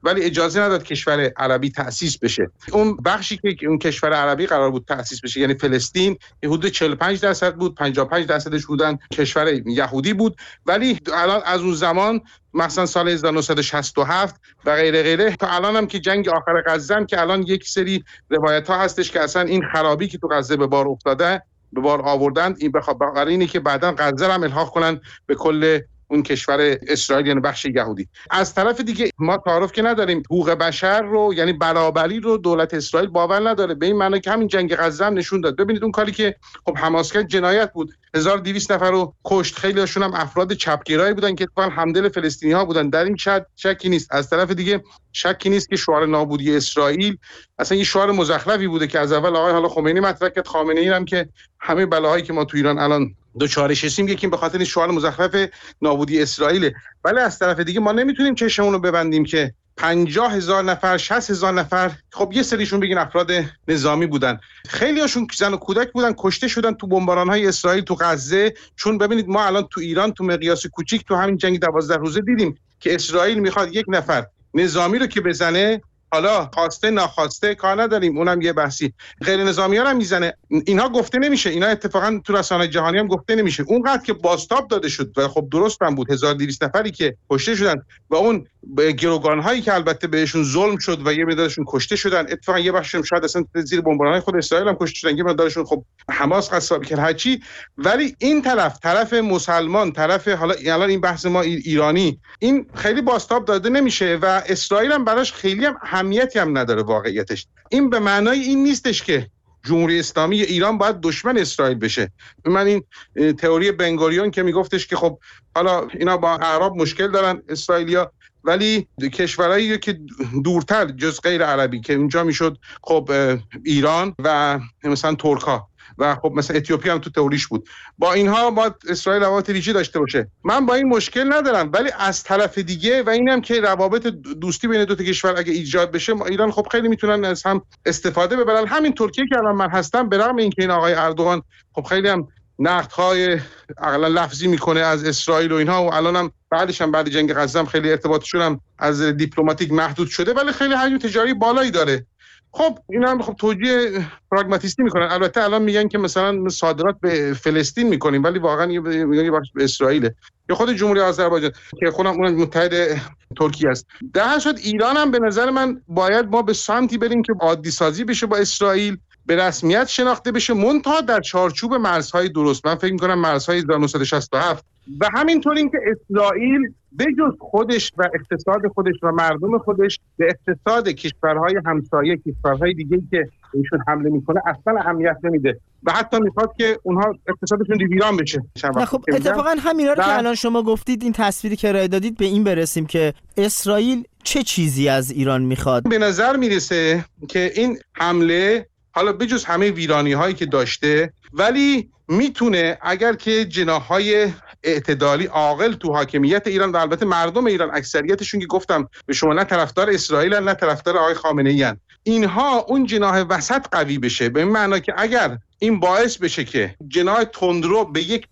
ولی اجازه نداد کشور عربی تأسیس بشه. اون بخشی که اون کشور عربی قرار بود تأسیس بشه یعنی فلسطین، حدود چهل و پنج درصد بود، پنجاه و پنج درصدش بودن کشور یهودی بود. ولی الان از اون زمان مثلا سال هزار و نهصد و شصت و هفت و غیره غیره تا الان هم که جنگ آخر غزه هم که الان یک سری روایت ها هستش که اصلا این خرابی که تو غزه به بار افتاده به بار آوردن این برای اینه که بعداً غزه هم الحاق کنن به کل اون کشور اسرائیل یعنی بخش یهودی. از طرف دیگه ما تعارف که نداریم حقوق بشر رو یعنی برابری رو دولت اسرائیل باور نداره، به این معنی که همین جنگ غزه هم نشون داد. ببینید اون کاری که خب حماس کرد جنایت بود، هزار و دویست نفر رو کشت، خیلی هاشون هم افراد چپگرایی بودن که اتفاقا همدل فلسطینی‌ها بودن، در این شک شکی نیست. از طرف دیگه شکی نیست که شعار نابودی اسرائیل اصلا یه شعار مزخرفی بوده که از اول آقای حالا خمینی مطرح کرد، خامنه‌ای هم که همه بلاهایی که ما تو ایران الان دوچارش هستیم یکی به خاطر این شعار مزخرف نابودی اسرائیل. ولی از طرف دیگه ما نمیتونیم چشمون رو ببندیم که پنجاه هزار نفر شصت هزار نفر خب یه سریشون بگین افراد نظامی بودن، خیلی هاشون زن و کودک بودن، کشته شدن تو بمباران‌های اسرائیل تو غزه. چون ببینید ما الان تو ایران تو مقیاس کوچیک تو همین جنگ دوازده روزه دیدیم که اسرائیل میخواد یک نفر نظامی رو که بزنه، حالا خواسته ناخواسته کار نداریم، اونم یه بحثی، غیر نظامیان هم میزنه، اینها گفته نمیشه، اینا اتفاقا تو رسانه‌های جهانی هم گفته نمیشه. اونقدر که بازتاب داده شد و خب درست هم بود، هزار و دویست نفری که کشته شدن و اون گروگان‌هایی که البته بهشون ظلم شد و یه مقدارشون کشته شدن، اتفاقا یه بخششون شاید اصلا زیر بمباران‌های خود اسرائیل هم کشته شدن، یه مقدارشون خب حماس قصابی کرد هرچی. ولی این طرف طرف مسلمان، طرف حالا الان این بحث ما ایرانی، این خیلی بازتاب داده نمیشه و اسرائیل هم براش خیلی هم اهمیتی هم نداره واقعیتش. این به معنای این نیستش که جمهوری اسلامی ایران باید دشمن اسرائیل بشه. من این تئوری بنگوریون که میگفتش که خب حالا اینا با اعراب مشکل دارن اسرائیلیا، ولی کشورهایی که دورتر جز غیر عربی که اونجا میشد خب ایران و مثلا ترک‌ها و خب مثلا اتیوپی هم تو تئوریش بود، با اینها باید اسرائیل روابط ویژه‌ای داشته باشه. من با این مشکل ندارم، ولی از طرف دیگه و اینم که روابط دوستی بین دو تا کشور اگه ایجاد بشه، ایران خب خیلی میتونن از هم استفاده ببرن. همین ترکیه که الان من هستم به رغم اینکه این آقای اردوغان خب خیلی هم نقدهای اقلا لفظی میکنه از اسرائیل و اینها و الان هم بعدش هم بعد جنگ غزه هم خیلی ارتباطشون هم از دیپلماتیک محدود شده، ولی خیلی حجم تجاری بالایی داره. خب اینا هم خب توجیه پراگماتیستی میکنن. البته الان میگن که مثلا صادرات به فلسطین میکنیم، ولی واقعا یه بخش به اسرائیل یا خود جمهوری آذربایجان که خودم اون متحد ترکیه است. در هر صورت ایران هم به نظر من باید ما به سمتی بریم که عادی سازی بشه با اسرائیل، به رسمیت شناخته بشه، منتها در چارچوب مرزهای درست. من فکر می‌کنم مرزهای هزار و نهصد و شصت و هفت و همینطور این که اسرائیل بجز خودش و اقتصاد خودش و مردم خودش به اقتصاد کشورهای همسایه، کشورهای دیگه‌ای که ایشون حمله میکنه اصلا اهمیت نمیده و حتی میخواد که اونها اقتصادشون ویران بشه. نه خب اتفاقا همینا رو که الان شما گفتید، این تصویری که ارائه دادید، به این برسیم که اسرائیل چه چیزی از ایران میخواد. به نظر میرسه که این حمله حالا بجز همه ویرانی هایی که داشته، ولی میتونه اگر که جناحهای اعتدالی عاقل تو حاکمیت ایران و البته مردم ایران اکثریتشون که گفتم به شما نه طرفدار اسرائیل نه طرفدار آقای خامنه‌ای ان، اینها اون جناح وسط قوی بشه، به این معنا که اگر این باعث بشه که جناح تندرو به یک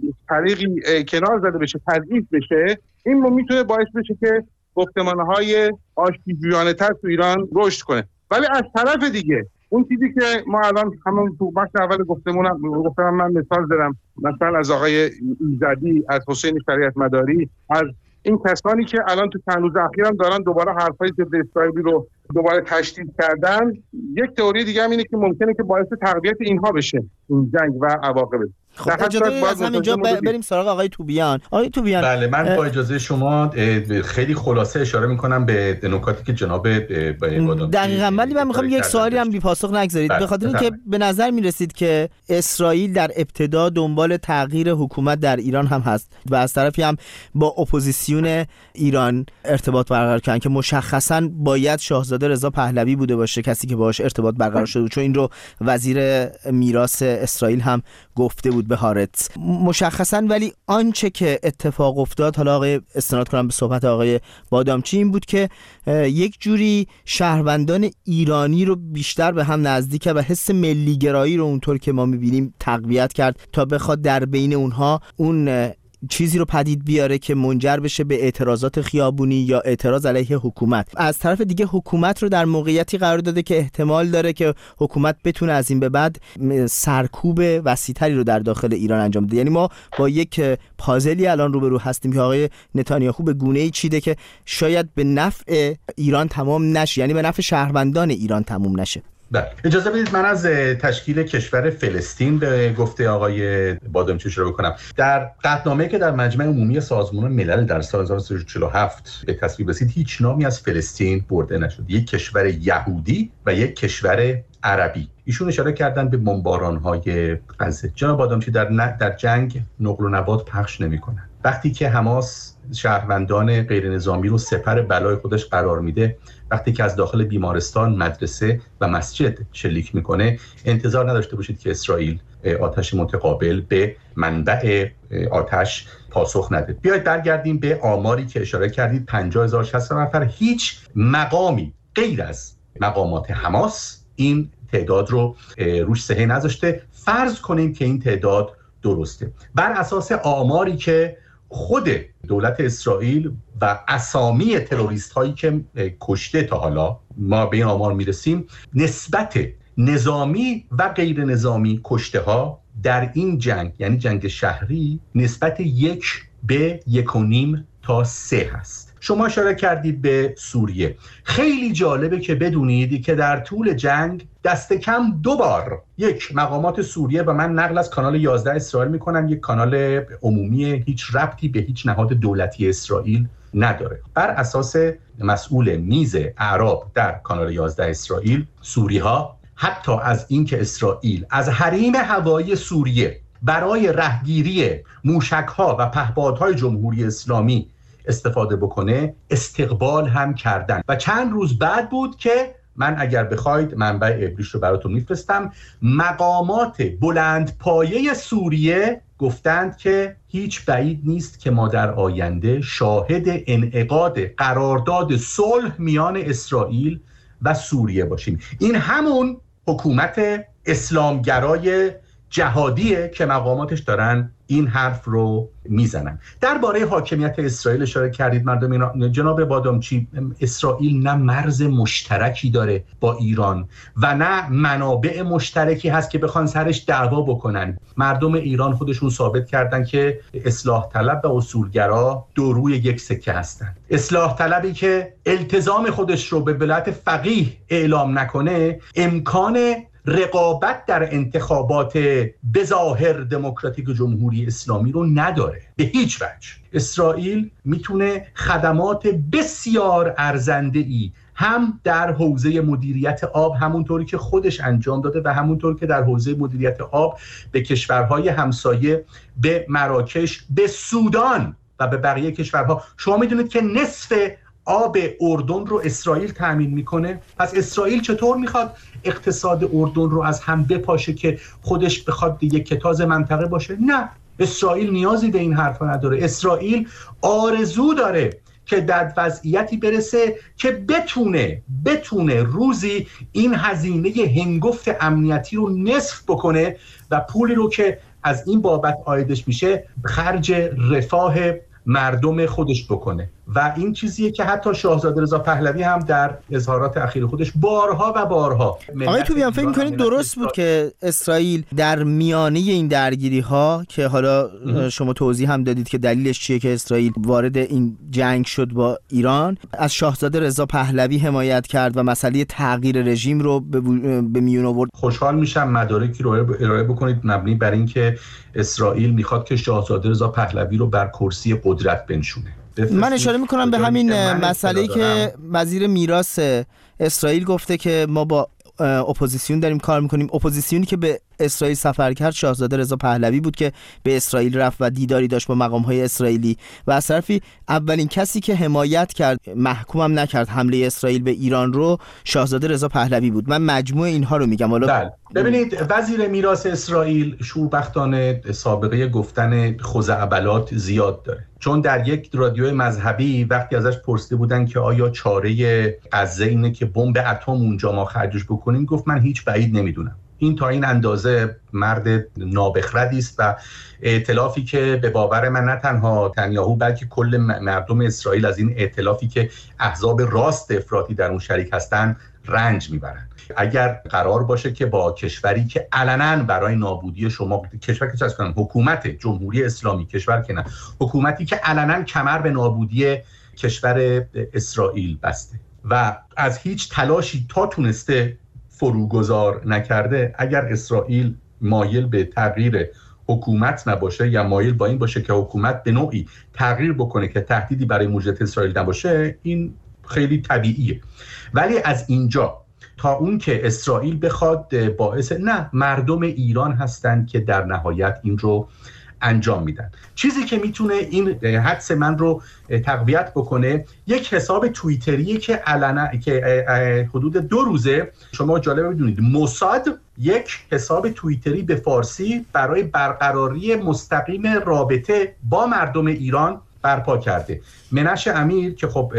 طریقی کنار زده بشه، تضعیف بشه، این میتونه باعث بشه که گفتمانهای آشتیجویانه تر تو ایران رشد کنه. ولی از طرف دیگه اون چیزی که ما الان همون تو بخش اول گفتمونم گفتم، من مثال زدم مثلا از آقای ایزدی، از حسین شریعت مداری، از این کسانی که الان تو چند روز اخیرم دارن دوباره حرفای ضد اسرائیلی رو دوباره تشدید کردن. یک تئوری دیگه هم اینه که ممکنه که باعث تقویت اینها بشه این جنگ و عواقبش. خب اجازه از همینجا بریم سراغ آقای توبیان. آقای توبیان، بله من با اجازه شما خیلی خلاصه اشاره میکنم به نکاتی که جناب بادامچی دقیقاً، ولی من میخوام یک سوالی هم بی پاسخ نگذارید، به خاطر اینکه به نظر میرسید که اسرائیل در ابتدا دنبال تغییر حکومت در ایران هم هست و از طرفی هم با اپوزیسیون ایران ارتباط برقرار کردن که مشخصاً باید شاهزاده رضا پهلوی بوده باشه کسی که باهاش ارتباط برقرار شده، چون این رو وزیر میراث اسرائیل هم گفته بود به هارتز مشخصاً. ولی آنچه که اتفاق افتاد، حالا آقای استناد کنم به صحبت آقای بادامچی، این بود که یک جوری شهروندان ایرانی رو بیشتر به هم نزدیک و حس ملی گرایی رو اونطور که ما می‌بینیم تقویت کرد تا بخواد در بین اونها اون چیزی رو پدید بیاره که منجر بشه به اعتراضات خیابونی یا اعتراض علیه حکومت. از طرف دیگه حکومت رو در موقعیتی قرار داده که احتمال داره که حکومت بتونه از این به بعد سرکوب وسیع‌تری رو در داخل ایران انجام بده. یعنی ما با یک پازلی الان روبرو هستیم که آقای نتانیاهو به گونه‌ای چیده که شاید به نفع ایران تمام نشه، یعنی به نفع شهروندان ایران تموم نشه. بله، اجازه بدید من از تشکیل کشور فلسطین به گفته آقای بادامچی شروع کنم. در قطعنامه‌ای که در مجمع عمومی سازمان ملل در سال هزار و سیصد و چهل و هفت به تصویب رسید، هیچ نامی از فلسطین برده نشد. یک کشور یهودی و یک کشور عربی. ایشون اشاره کردن به بمباران‌های غزه. جناب بادامچی در ن... در جنگ نقل و نبات پخش نمی‌کنن. وقتی که حماس شهروندان غیر نظامی رو سپر بلای خودش قرار میده، وقتی که از داخل بیمارستان، مدرسه و مسجد شلیک میکنه، انتظار نداشته باشید که اسرائیل آتش متقابل به منبع آتش پاسخ نده. بیایید برگردیم به آماری که اشاره کردید، پنجاه هزار شصت نفر. هیچ مقامی غیر از مقامات حماس این تعداد رو روش صحیح نذاشته. فرض کنیم که این تعداد درسته. بر اساس آماری که خود دولت اسرائیل و اسامی تروریست هایی که کشته تا حالا ما به این آمار میرسیم، نسبت نظامی و غیر نظامی کشته ها در این جنگ، یعنی جنگ شهری، نسبت یک به یک و نیم تا سه هست. شما اشاره کردید به سوریه. خیلی جالبه که بدونید که در طول جنگ دست کم دو بار یک مقامات سوریه، و من نقل از کانال یازده اسرائیل میکنم، یک کانال عمومی هیچ ربطی به هیچ نهاد دولتی اسرائیل نداره، بر اساس مسئول میز اعراب در کانال یازده اسرائیل، سوری ها حتی از اینکه اسرائیل از حریم هوایی سوریه برای رهگیری موشک‌ها و پهپادهای جمهوری اسلامی استفاده بکنه استقبال هم کردن. و چند روز بعد بود که من اگر بخواید منبع ابریش رو براتون میفرستم، مقامات بلندپایه سوریه گفتند که هیچ بعید نیست که ما در آینده شاهد انعقاد قرارداد صلح میان اسرائیل و سوریه باشیم. این همون حکومت اسلامگرای جهادیه که مقاماتش دارن این حرف رو میزنن. درباره حاکمیت اسرائیل اشاره کردید مردم ایران. جناب بادامچی، اسرائیل نه مرز مشترکی داره با ایران و نه منابع مشترکی هست که بخوان سرش دعوا بکنن. مردم ایران خودشون ثابت کردن که اصلاح طلب و اصولگرا دو روی یک سکه هستن. اصلاح طلبی که التزام خودش رو به ولایت فقیه اعلام نکنه، امکان رقابت در انتخابات بظاهر دموکراتیک جمهوری اسلامی رو نداره به هیچ وجه. اسرائیل میتونه خدمات بسیار ارزنده‌ای هم در حوزه مدیریت آب، همونطوری که خودش انجام داده و همونطور که در حوزه مدیریت آب به کشورهای همسایه، به مراکش، به سودان و به بقیه کشورها. شما میدونید که نصف آب اردن رو اسرائیل تامین میکنه. پس اسرائیل چطور میخواد اقتصاد اردن رو از هم بپاشه که خودش بخواد یک کتاز منطقه باشه؟ نه، اسرائیل نیازی به این حرفا نداره. اسرائیل آرزو داره که در وضعیتی برسه که بتونه بتونه روزی این هزینه هنگفت امنیتی رو نصف بکنه و پولی رو که از این بابت عایدش میشه خرج رفاه مردم خودش بکنه. و این چیزیه که حتی شاهزاده رضا پهلوی هم در اظهارات اخیر خودش بارها و بارها. آقای توبیان، فکر می‌کنید درست بود که اسرائیل در میانه این درگیری ها که حالا شما توضیح هم دادید که دلیلش چیه که اسرائیل وارد این جنگ شد با ایران، از شاهزاده رضا پهلوی حمایت کرد و مسئله تغییر رژیم رو به میون آورد؟ خوشحال میشم مدارکی رو ارائه بکنید مبنی بر اینکه اسرائیل میخواد که شاهزاده رضا پهلوی رو بر کرسی قدرت بنشونه. من اشاره میکنم به همین مسئله‌ای که وزیر میراث اسرائیل گفته که ما با اپوزیسیون داریم کار میکنیم. اپوزیسیونی که به اسرائیل سفر کرد شاهزاده رضا پهلوی بود که به اسرائیل رفت و دیداری داشت با مقام‌های اسرائیلی و از طرفی اولین کسی که حمایت کرد، محکومم نکرد حمله اسرائیل به ایران رو، شاهزاده رضا پهلوی بود. من مجموع اینها رو میگم. حالا ببینید، وزیر میراث اسرائیل شوربختانه سابقه گفتن خزعبلات زیاد داره، چون در یک رادیو مذهبی وقتی ازش پرسیده بودن که آیا چاره غزه اینه که بمب اتم اونجا ما خرجش بکنیم، گفت من هیچ بعید نمیدونم. این تا این اندازه مرد نابخردی است و ائتلافی که به باور من نه تنها نتانیاهو بلکه کل مردم اسرائیل از این ائتلافی که احزاب راست افراطی در اون شریک هستن رنج میبرن. اگر قرار باشه که با کشوری که علنا برای نابودی شما، کشور که چیز کنن، حکومت جمهوری اسلامی، کشور که نه، حکومتی که علنا کمر به نابودی کشور اسرائیل بسته و از هیچ تلاشی تا تونسته فروگذار نکرده، اگر اسرائیل مایل به تغییر حکومت نباشه یا مایل با این باشه که حکومت به نوعی تغییر بکنه که تهدیدی برای موجودیت اسرائیل نباشه، این خیلی طبیعیه. ولی از اینجا تا اون که اسرائیل بخواد باعث، نه، مردم ایران هستند که در نهایت این رو انجام میدن. چیزی که میتونه این حدس من رو تقویت بکنه یک حساب توییتری که علنا که حدود دو روزه، شما جالبه بدونید، موساد یک حساب توییتری به فارسی برای برقراری مستقیم رابطه با مردم ایران برپا کرده. منش امیر که خب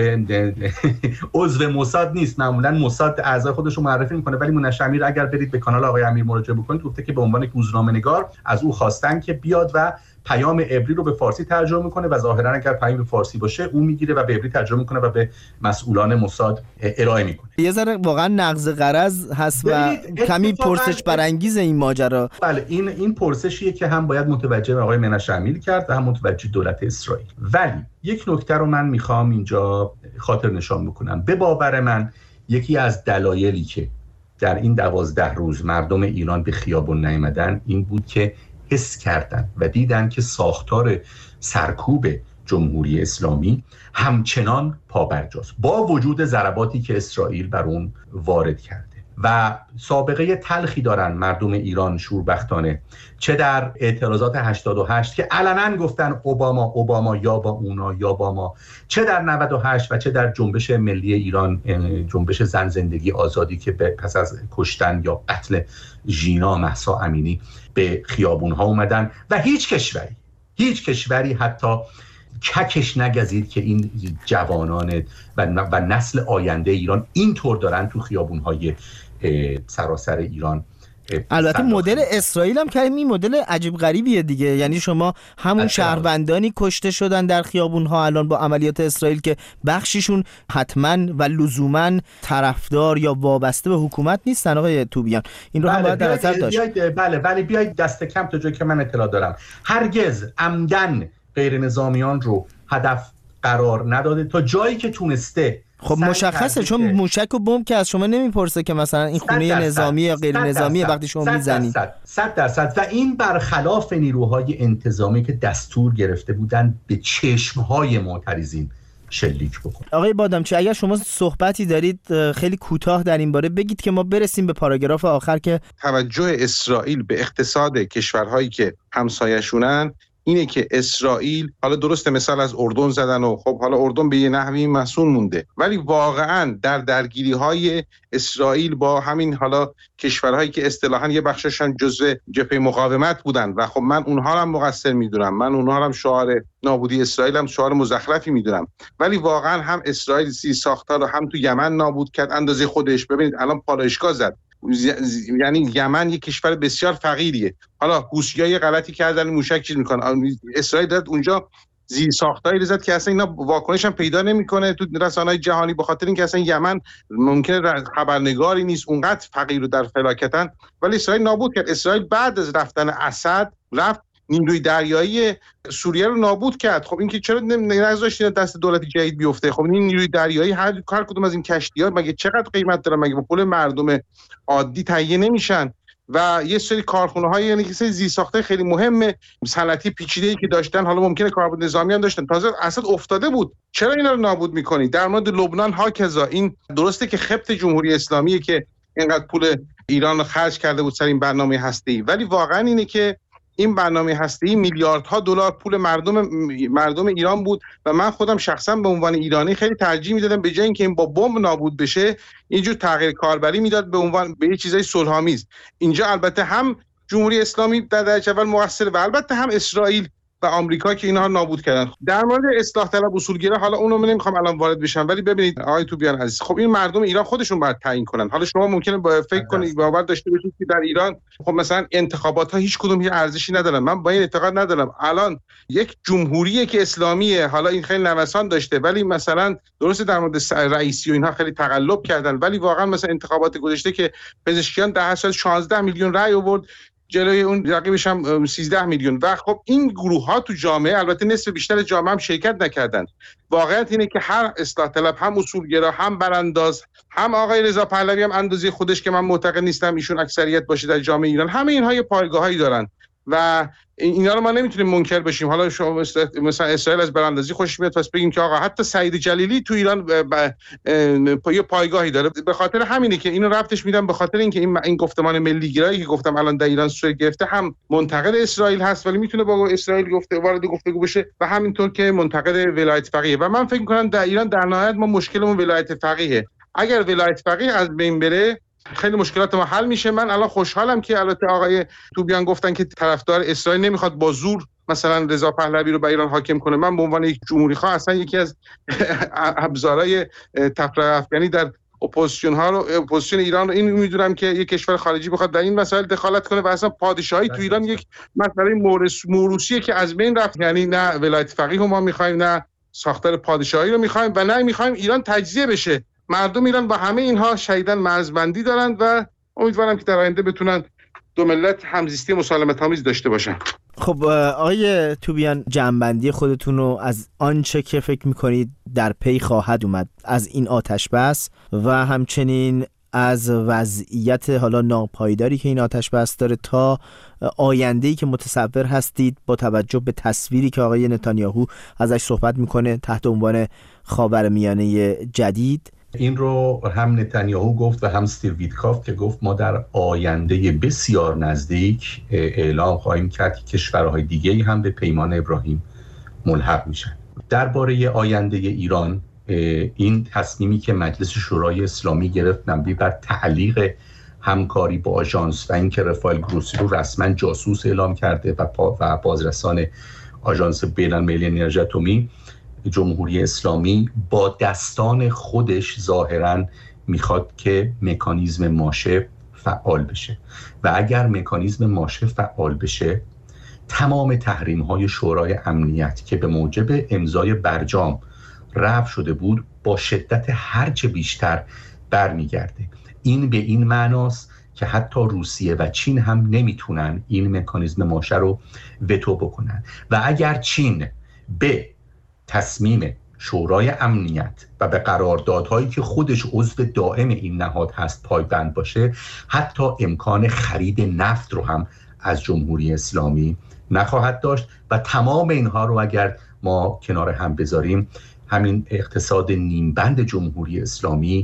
عضو موساد نیست، معمولا موساد اعضای خودش رو معرفی میکنه، ولی منش امیر اگر برید به کانال آقای امیر مراجعه بکنید، گفته که به عنوان روزنامه‌نگار از او خواستن که بیاد و پیام عبری رو به فارسی ترجمه میکنه و ظاهرا اگر پیام به فارسی باشه اون میگیره و به عبری ترجمه میکنه و به مسئولان موساد ارائه میکنه. یه ذره واقعا نقض غرض هست و کمی پرسش برانگیز این ماجرا. بله، این این پرسشیه که هم باید متوجه آقای منش امیر کرد و هم متوجه دولت اسرائیل. ولی یک نکته رو من میخوام اینجا خاطر نشان بکنم. به باور من یکی از دلایلی که در این دوازده روز مردم ایران به خیابون نیامدن این بود که حس کردن و دیدن که ساختار سرکوب جمهوری اسلامی همچنان پابرجاست با وجود ضرباتی که اسرائیل بر اون وارد کرده و سابقه تلخی دارن مردم ایران شوربختانه، چه در اعتراضات هشتاد و هشت که علنا گفتن اوباما اوباما یا با اونا یا با ما، چه در نود و هشت و چه در جنبش ملی ایران، جنبش زن زندگی آزادی که پس از کشتن یا قتل ژینا مهسا امینی به خیابون ها اومدن و هیچ کشوری هیچ کشوری حتی ککش نگزید که این جوانان و, و نسل آینده ایران اینطور دارن تو خیابون های سراسر ایران. البته مدل اسرائیل هم که این مدل عجیب غریبیه دیگه، یعنی شما همون شهروندانی کشته شدن در خیابون ها الان با عملیات اسرائیل که بخشیشون حتما و لزوما طرفدار یا وابسته به حکومت نیستن. آقای توبیان این رو هم باید در نظر داشت. بله ولی بیاید دست کم تا جایی که من اطلاع دارم هرگز عمدن غیر نظامیان رو هدف قرار نداده تا جایی که تونسته. خب مشخصه، چون موشک و بمب که از شما نمیپرسه که مثلا این خونه نظامی یا غیر نظامی وقتی شما میزنید. صد درصد و این برخلاف نیروهای انتظامی که دستور گرفته بودن به چشمهای معترضین شلیک بکن. آقای بادامچی اگر شما صحبتی دارید خیلی کوتاه در این باره بگید که ما برسیم به پاراگراف آخر. که توجه اسرائیل به اقتصاد کشورهایی که همسایه‌شونن اینه که اسرائیل، حالا درسته مثال از اردن زدن و خب حالا اردن به یه نحوی مسئول مونده، ولی واقعا در درگیری های اسرائیل با همین حالا کشورهایی که اصطلاحاً یه بخششان جزء جبهه مقاومت بودن و خب من اونها هم مقصر میدونم، من اونها هم شعار نابودی اسرائیل هم شعار مزخرفی میدونم، ولی واقعا هم اسرائیل سی ساختار رو هم تو یمن نابود کرد اندازه خودش. ببینید الان پالایشگاه زد، یعنی یمن یک کشور بسیار فقیریه، حالا حوثی‌ها غلطی کردن موشک چیز میکنن، اسرائیل داد اونجا زیر ساختایی زد که اصلا اینا واکنش هم پیدا نمیکنه تو رسانه‌های جهانی، به خاطر اینکه اصلا یمن ممکنه خبرنگاری نیست، اونقدر فقیر و در فلاکتن، ولی اسرائیل نابود کرد. اسرائیل بعد از رفتن اسد رفت نیروی دریایی سوریه رو نابود کرد. خب این که چرا نذاشتین دست دولت جدید بیفته؟ خب این نیروی دریایی هر هر کدوم از این کشتی‌ها مگه چقدر قیمت دارن؟ مگه با پول مردم عادی تهیه نمیشن؟ و یه سری کارخونه‌های، یعنی یه سری زیرساخت‌های خیلی مهم صنعتی پیچیده‌ای که داشتن، حالا ممکنه کاربرد نظامی هم داشتن، تازه اسد افتاده بود، چرا اینا رو نابود می‌کنید؟ در مورد لبنان ها کذا، این درسته که خبط جمهوری اسلامیه که اینقدر پول ایران رو خرج کرده بود سر این برنامه هسته‌ای، ولی واقعا اینه که این برنامه هسته‌ای میلیاردها دلار پول مردم مردم ایران بود و من خودم شخصا به عنوان ایرانی خیلی ترجیح میدادم به جای اینکه این با بمب نابود بشه اینجور تغییر کاربری میداد به عنوان به یه چیزای صلح‌آمیز. اینجا البته هم جمهوری اسلامی در درجه اول مقصر و البته هم اسرائیل و آمریکا که اینها نابود کردن. در مورد اصلاح طلب اصولگرا حالا اونو من نمیخوام الان وارد بشم، ولی ببینید آقای توبیان عزیز، خب این مردم ایران خودشون باید تعیین کنن. حالا شما ممکنه با فکر کنید باور داشته باشید که در ایران خب مثلا انتخابات ها هیچ کدوم هیچ ارزشی ندارن. من با این اعتقاد ندارم. الان یک جمهوریه که اسلامیه، حالا این خیلی نوسان داشته، ولی مثلا درسته در مورد رئیسی و اینها خیلی تقلب کردن، ولی واقعا مثلا انتخابات گذشته که پزشکیان در حد شانزده میلیون رأی آورد، جلوی اون رقیبش هم سیزده میلیون. و خب این گروه ها تو جامعه، البته نصف بیشتر جامعه هم شرکت نکردن. واقعیت اینه که هر اصلاح طلب، هم اصولگرا، هم برانداز، هم آقای رضا پهلوی هم اندازه خودش که من معتقد نیستم ایشون اکثریت باشه در جامعه ایران، همه اینها یه پایگاهایی دارن و اینا رو ما نمیتونیم منکر بشیم. حالا شما مثلا اسرائیل از براندازی خوشش میاد، پس بگیم که آقا حتی سعید جلیلی تو ایران یه پایگاهی داره. به خاطر همینه که اینو ربطش میدم، به خاطر اینکه این این گفتمان ملی گرایی که گفتم الان در ایران صورت گرفته، هم منتقد اسرائیل هست ولی میتونه با اسرائیل گفته وارد گفتگو بشه، و همینطور که منتقد ولایت فقیه. و من فکر می‌کنم در ایران در نهایت ما مشکلمون ولایت فقیه. اگر ولایت فقیه از بین بره خیلی مشکلات ما حل میشه. من الان خوشحالم که البته آقای توبیان گفتن که طرفدار اسرائیل نمیخواد با زور مثلا رضا پهلوی رو به ایران حاکم کنه. من به عنوان یک جمهوری خواه اصلا یکی از ابزارهای تفرقه افکنی در اپوزیسیون ها رو، اپوزیسیون ایران رو این میدونم که یک کشور خارجی بخواد در این مسائل دخالت کنه، و اصلا پادشاهی تو ایران یک مسئله موروثیه که از بین رفت. یعنی نه ولایت فقیه ما میخوایم، نه ساختار پادشاهی رو میخوایم، و نه میخوایم ایران تجزیه بشه. مردم ایران با همه اینها شدیداً مرزبندی دارند و امیدوارم که در آینده بتونن دو ملت همزیستی مسالمت آمیز داشته باشن. خب آقای توبیان، جمع‌بندی خودتون رو از آنچه که فکر میکنید در پی خواهد اومد از این آتش بس و همچنین از وضعیت حالا ناپایداری که این آتش بس داره تا آینده‌ای که متصور هستید با توجه به تصویری که آقای نتانیاهو ازش صحبت میکنه تحت عنوان خاورمیانه جدید. این رو هم نتانیاهو گفت و هم استیو ویتکاف که گفت ما در آینده بسیار نزدیک اعلام خواهیم کرد که کشورهای دیگه‌ای هم به پیمان ابراهیم ملحق میشن. درباره آینده ایران، این تصمیمی که مجلس شورای اسلامی گرفت مبنی بر تعلیق همکاری با آژانس و اینکه رفائل گروسی رو رسما جاسوس اعلام کرده و و بازرسان آژانس بین‌المللی انرژی اتمی، جمهوری اسلامی با دستان خودش ظاهراً میخواد که مکانیزم ماشه فعال بشه و اگر مکانیزم ماشه فعال بشه تمام تحریم‌های شورای امنیت که به موجب امضای برجام رفع شده بود با شدت هرچه بیشتر برمیگرده. این به این معناست که حتی روسیه و چین هم نمیتونن این مکانیزم ماشه رو وتو بکنن و اگر چین به تصمیم شورای امنیت و به قراردادهایی که خودش عضو دائم این نهاد هست پایبند باشه، حتی امکان خرید نفت رو هم از جمهوری اسلامی نخواهد داشت و تمام اینها رو اگر ما کنار هم بذاریم، همین اقتصاد نیمبند جمهوری اسلامی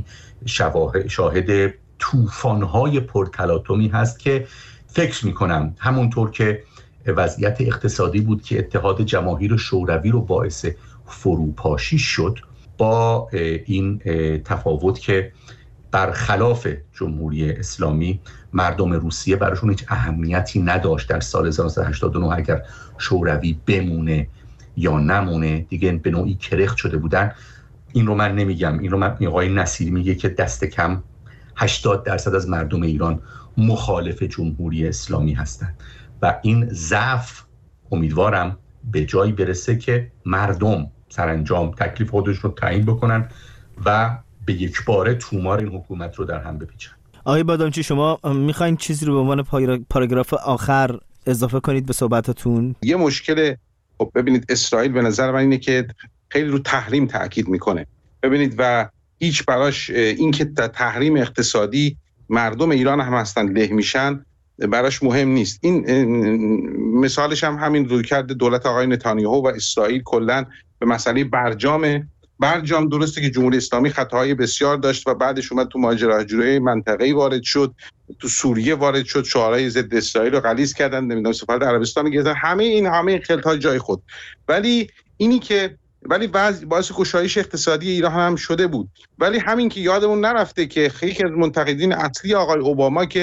شاهد طوفان‌های پرتلاطمی هست که فکر می‌کنم همونطور که وضعیت اقتصادی بود که اتحاد جماهیر شوروی رو باعث فروپاشی شد، با این تفاوت که برخلاف جمهوری اسلامی مردم روسیه براشون هیچ اهمیتی نداشت در سال هزار و نهصد و هشتاد و نه اگر شوروی بمونه یا نمونه، دیگه به نوعی کرخت شده بودن. این رو من نمیگم، این رو من آقای نصیری میگه که دست کم هشتاد درصد از مردم ایران مخالف جمهوری اسلامی هستند و این ضعف امیدوارم به جایی برسه که مردم سرانجام تکلیف خودش رو تعیین بکنن و به یک باره تومار این حکومت رو در هم بپیچن. آقای بادامچی، شما میخواین چیزی رو به عنوان پاراگراف آخر اضافه کنید به صحبتتون؟ یه مشکل، خب ببینید اسرائیل به نظر من اینه که خیلی رو تحریم تاکید میکنه. ببینید و هیچ براش این که تحریم اقتصادی مردم ایران هم هستن له میشن براش مهم نیست. این مثالش هم همین رویکرد دولت آقای نتانیاهو و اسرائیل کلا به مسئله برجام. برجام درسته که جمهوری اسلامی خطاهای بسیار داشت و بعدش اومد تو ماجراجویی منطقه‌ای وارد شد، تو سوریه وارد شد، شعارهای ضد اسرائیل رو غلیظ کردن، نمیدونم سفارت عربستان گرفتن، همه این همه این خلط‌ها جای خود. ولی اینی که ولی باعث گشایش اقتصادی ایران هم شده بود. ولی همین که یادمون نرفته که یکی از منتقدین اصلی آقای اوباما که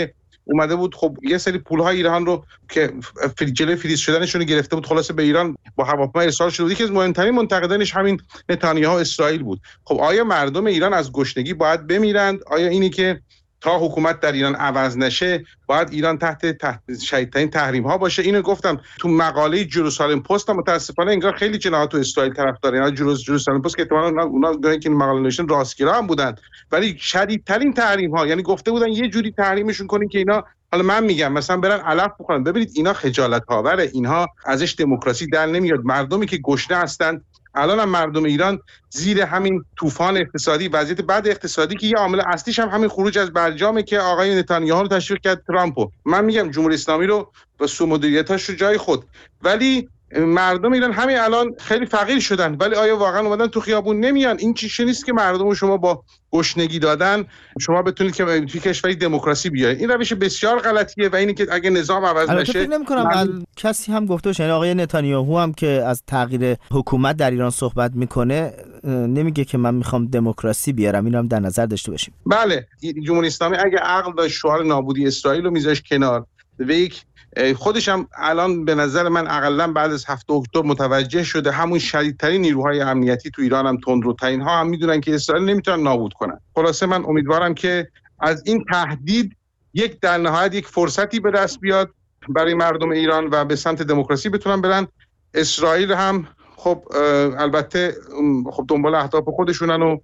اومده بود خب یه سری پول‌های ایران رو که جلوی فریز شدنشون رو گرفته بود، خلاصه به ایران با هواپیما ارسال شده بود. یکی از مهمترین منتقدانش همین نتانیاهو اسرائیل بود. خب آیا مردم ایران از گشنگی باید بمیرند؟ آیا اینی که تا حکومت در ایران عوض نشه باید ایران تحت تحت شدیدترین تحریم ها باشه؟ اینو گفتم تو مقاله جروسالم پست. متاسفانه انگار خیلی جناح تو اسرائیل طرفدار اینا جروس جروسالم پست که احتمالاً اونا گفتن که این مقاله نوشتن راستگرا هم بودن، ولی شدیدترین تحریم ها، یعنی گفته بودن یه جوری تحریمشون کنین که اینا، حالا من میگم مثلا برن علف بخورن. ببینید اینا خجالت آوره، اینها ازش دموکراسی در نمیاد. مردمی که گشنه هستن الان هم مردم ایران زیر همین طوفان اقتصادی، وضعیت بد اقتصادی که یه عامل اصلیش هم همین خروج از برجامه که آقای نتانیاهو رو تشویق کرد ترامپو. من میگم جمهوری اسلامی رو با سو مدیریتاش رو جای خود، ولی مردم ایران همین الان خیلی فقیر شدن، ولی آیا واقعا اومدن تو خیابون نمیان؟ این چیزی نیست که مردم شما با گشنگی دادن شما بتونید که توی کشوری دموکراسی بیارید. این روش بسیار غلطیه و اینی که اگه نظام عوض نشه، فکر نمی‌کنم من... کسی هم گفته باشه، یعنی آقای نتانیاهو هم که از تغییر حکومت در ایران صحبت میکنه نمیگه که من میخوام دموکراسی بیارم. اینو هم در نظر داشته باشیم. بله، جمهوری اسلامی اگه عقل داشت شعار نابودی اسرائیل رو میذاش کنار و یک خودش هم الان به نظر من اقلا بعد از هفته اکتبر متوجه شده همون شدیدترین نیروهای امنیتی تو ایران هم تندروترین ها هم میدونن که اسرائیل نمیتونن نابود کنن. خلاصه من امیدوارم که از این تهدید یک در نهایت یک فرصتی به دست بیاد برای مردم ایران و به سمت دموکراسی بتونن برن. اسرائیل هم خب البته خب دنبال اهداف خودشونن و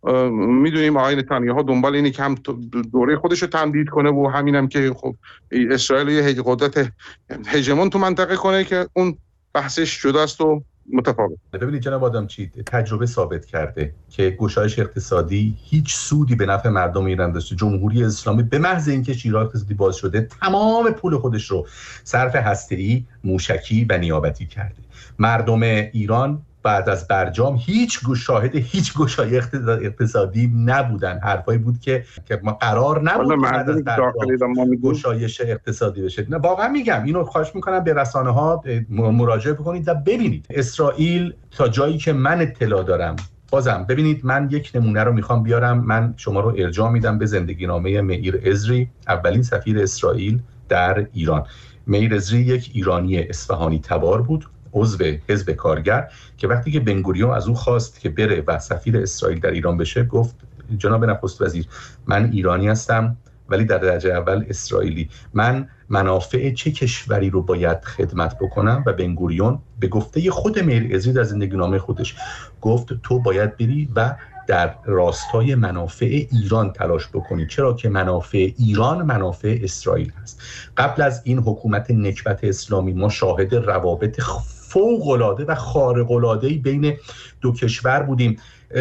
میدونیم آقای نتانیاهو دنبال اینه که هم دوره خودش رو تمدید کنه و همینم که خب اسرائیل یه قدرت هژمون تو منطقه کنه که اون بحثش جداست و متفاوت. ببینید جناب آدمچی، تجربه ثابت کرده که گشایش اقتصادی هیچ سودی به نفع مردم ایران داشته. جمهوری اسلامی به محض اینکه شیراز اقتصادی باز شده تمام پول خودش رو صرف هسته‌ای، موشکی و نیابتی کرده. مردم ایران بعد از برجام هیچ شاهد هیچ گشایش اقتصادی نبودن. حرفایی بود که که ما قرار نبود بعد از برجام گشایش اقتصادی بشه. نه واقعا میگم، اینو خواهش میکنم به رسانه ها مراجعه بکنید و ببینید. اسرائیل تا جایی که من اطلاع دارم، بازم ببینید، من یک نمونه رو میخوام بیارم. من شما رو ارجاع میدم به زندگی نامه مئیر عزری، اولین سفیر اسرائیل در ایران. مئیر عزری یک ایرانی اصفهانی تبار بود، عضو حزب کارگر، که وقتی که بنگوریون از او خواست که بره و سفیر اسرائیل در ایران بشه، گفت جناب نخست وزیر، من ایرانی هستم ولی در درجه اول اسرائیلی. من منافع چه کشوری رو باید خدمت بکنم؟ و بنگوریون به گفته خود مئیر عزری در زندگی نامه خودش گفت تو باید بری و در راستای منافع ایران تلاش بکنی، چرا که منافع ایران منافع اسرائیل هست. قبل از این حکومت نکبت اسلامی ما شاهد روابط فوق‌العاده و خارق‌العاده‌ای بین دو کشور بودیم،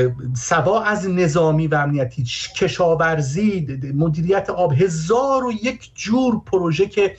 سوا از نظامی و امنیتی، کشاورزی، مدیریت آب، هزار و یک جور پروژه که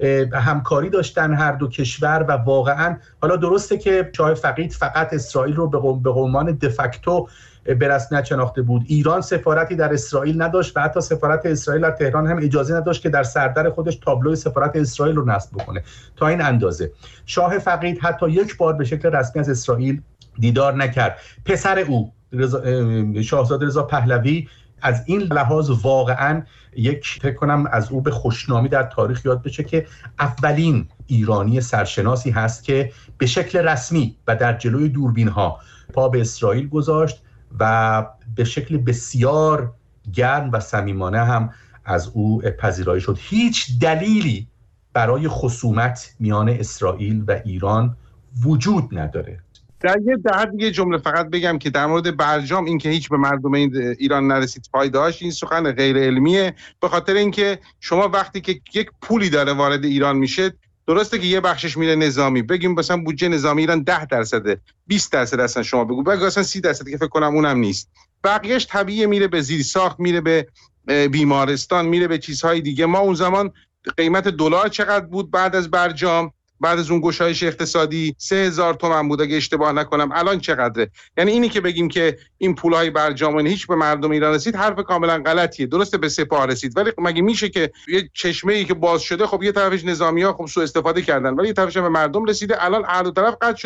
همکاری داشتن هر دو کشور. و واقعا حالا درسته که شاه فقید فقط اسرائیل رو به عنوان دفکتو به رسمیت شناخته بود. ایران سفارتی در اسرائیل نداشت و حتی سفارت اسرائیل در تهران هم اجازه نداشت که در سردر خودش تابلوی سفارت اسرائیل رو نصب بکنه. تا این اندازه شاه فقید حتی یک بار به شکل رسمی از اسرائیل دیدار نکرد. پسر او رضا، شاهزاده رضا پهلوی از این لحاظ واقعا یک فکر کنم از او به خوشنامی در تاریخ یاد بشه که اولین ایرانی سرشناسی هست که به شکل رسمی و در جلوی دوربین ها پا به اسرائیل گذاشت و به شکل بسیار گرم و صمیمانه هم از او پذیرایی شد. هیچ دلیلی برای خصومت میان اسرائیل و ایران وجود نداره. در یه دهت دیگه جمله فقط بگم که در مورد برجام، این که هیچ به مردم ایران نرسید فایده‌اش، این سخن غیر علمیه، به خاطر اینکه شما وقتی که یک پولی داره وارد ایران میشه، درسته که یه بخشش میره نظامی، بگیم مثلا بودجه نظامی ایران ده درصده، بیست درصد اصلا شما بگو، بگو اصلا سی درصد که فکر کنم اونم نیست، بقیه‌اش طبیعیه میره به زیرساخت، میره به بیمارستان، میره به چیزهای دیگه. ما اون زمان قیمت دلار چقدر بود بعد از برجام؟ بعد از اون گشایش اقتصادی سه هزار تومان بود اگه اشتباه نکنم. الان چقدره؟ یعنی اینی که بگیم که این پولای برجام هیچ به مردم ایران رسید، حرف کاملا غلطیه. درسته به سپاه رسید، ولی مگه میشه که یه چشمه‌ای که باز شده، خب یه طرفش نظامی‌ها خب سوء استفاده کردن ولی یه طرفش به مردم رسیده. الان هر دو طرف قطع شده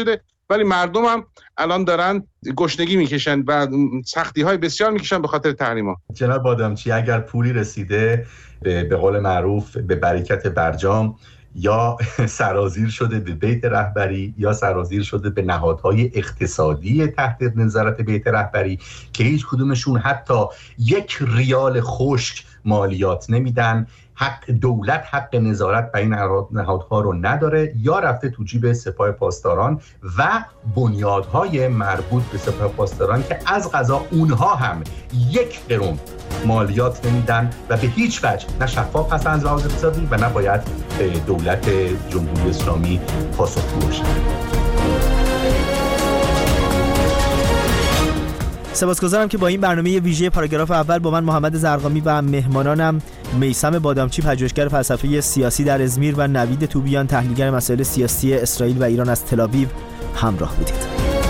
ولی مردم هم الان دارن گشنگی میکشن و سختی های بسیار میکشن به خاطر تحریما. جناب بادامچی، اگر پولی رسیده به, به قول معروف به برکت برجام، یا سرازیر شده به بیت رهبری یا سرازیر شده به نهادهای اقتصادی تحت نظارت بیت رهبری که هیچ کدومشون حتی یک ریال خشک مالیات نمیدن، حق دولت حق نظارت بر این نهادها رو نداره، یا رفته تو جیب سپاه پاسداران و بنیادهای مربوط به سپاه پاسداران که از قضا اونها هم یک قرون مالیات نمیدن و به هیچ وجه نه شفاف هستن از لحاظ اقتصادی و نه باید دولت جمهوری اسلامی پاسخگو باشه. سپاسگزارم که با این برنامه ویژه پاراگراف اول با من محمد زرقامی و مهمانانم میثم بادامچی، پژوهشگر فلسفه سیاسی در ازمیر، و نوید توبیان، تحلیلگر مسائل سیاسی اسرائیل و ایران از تل‌آویو همراه بودید.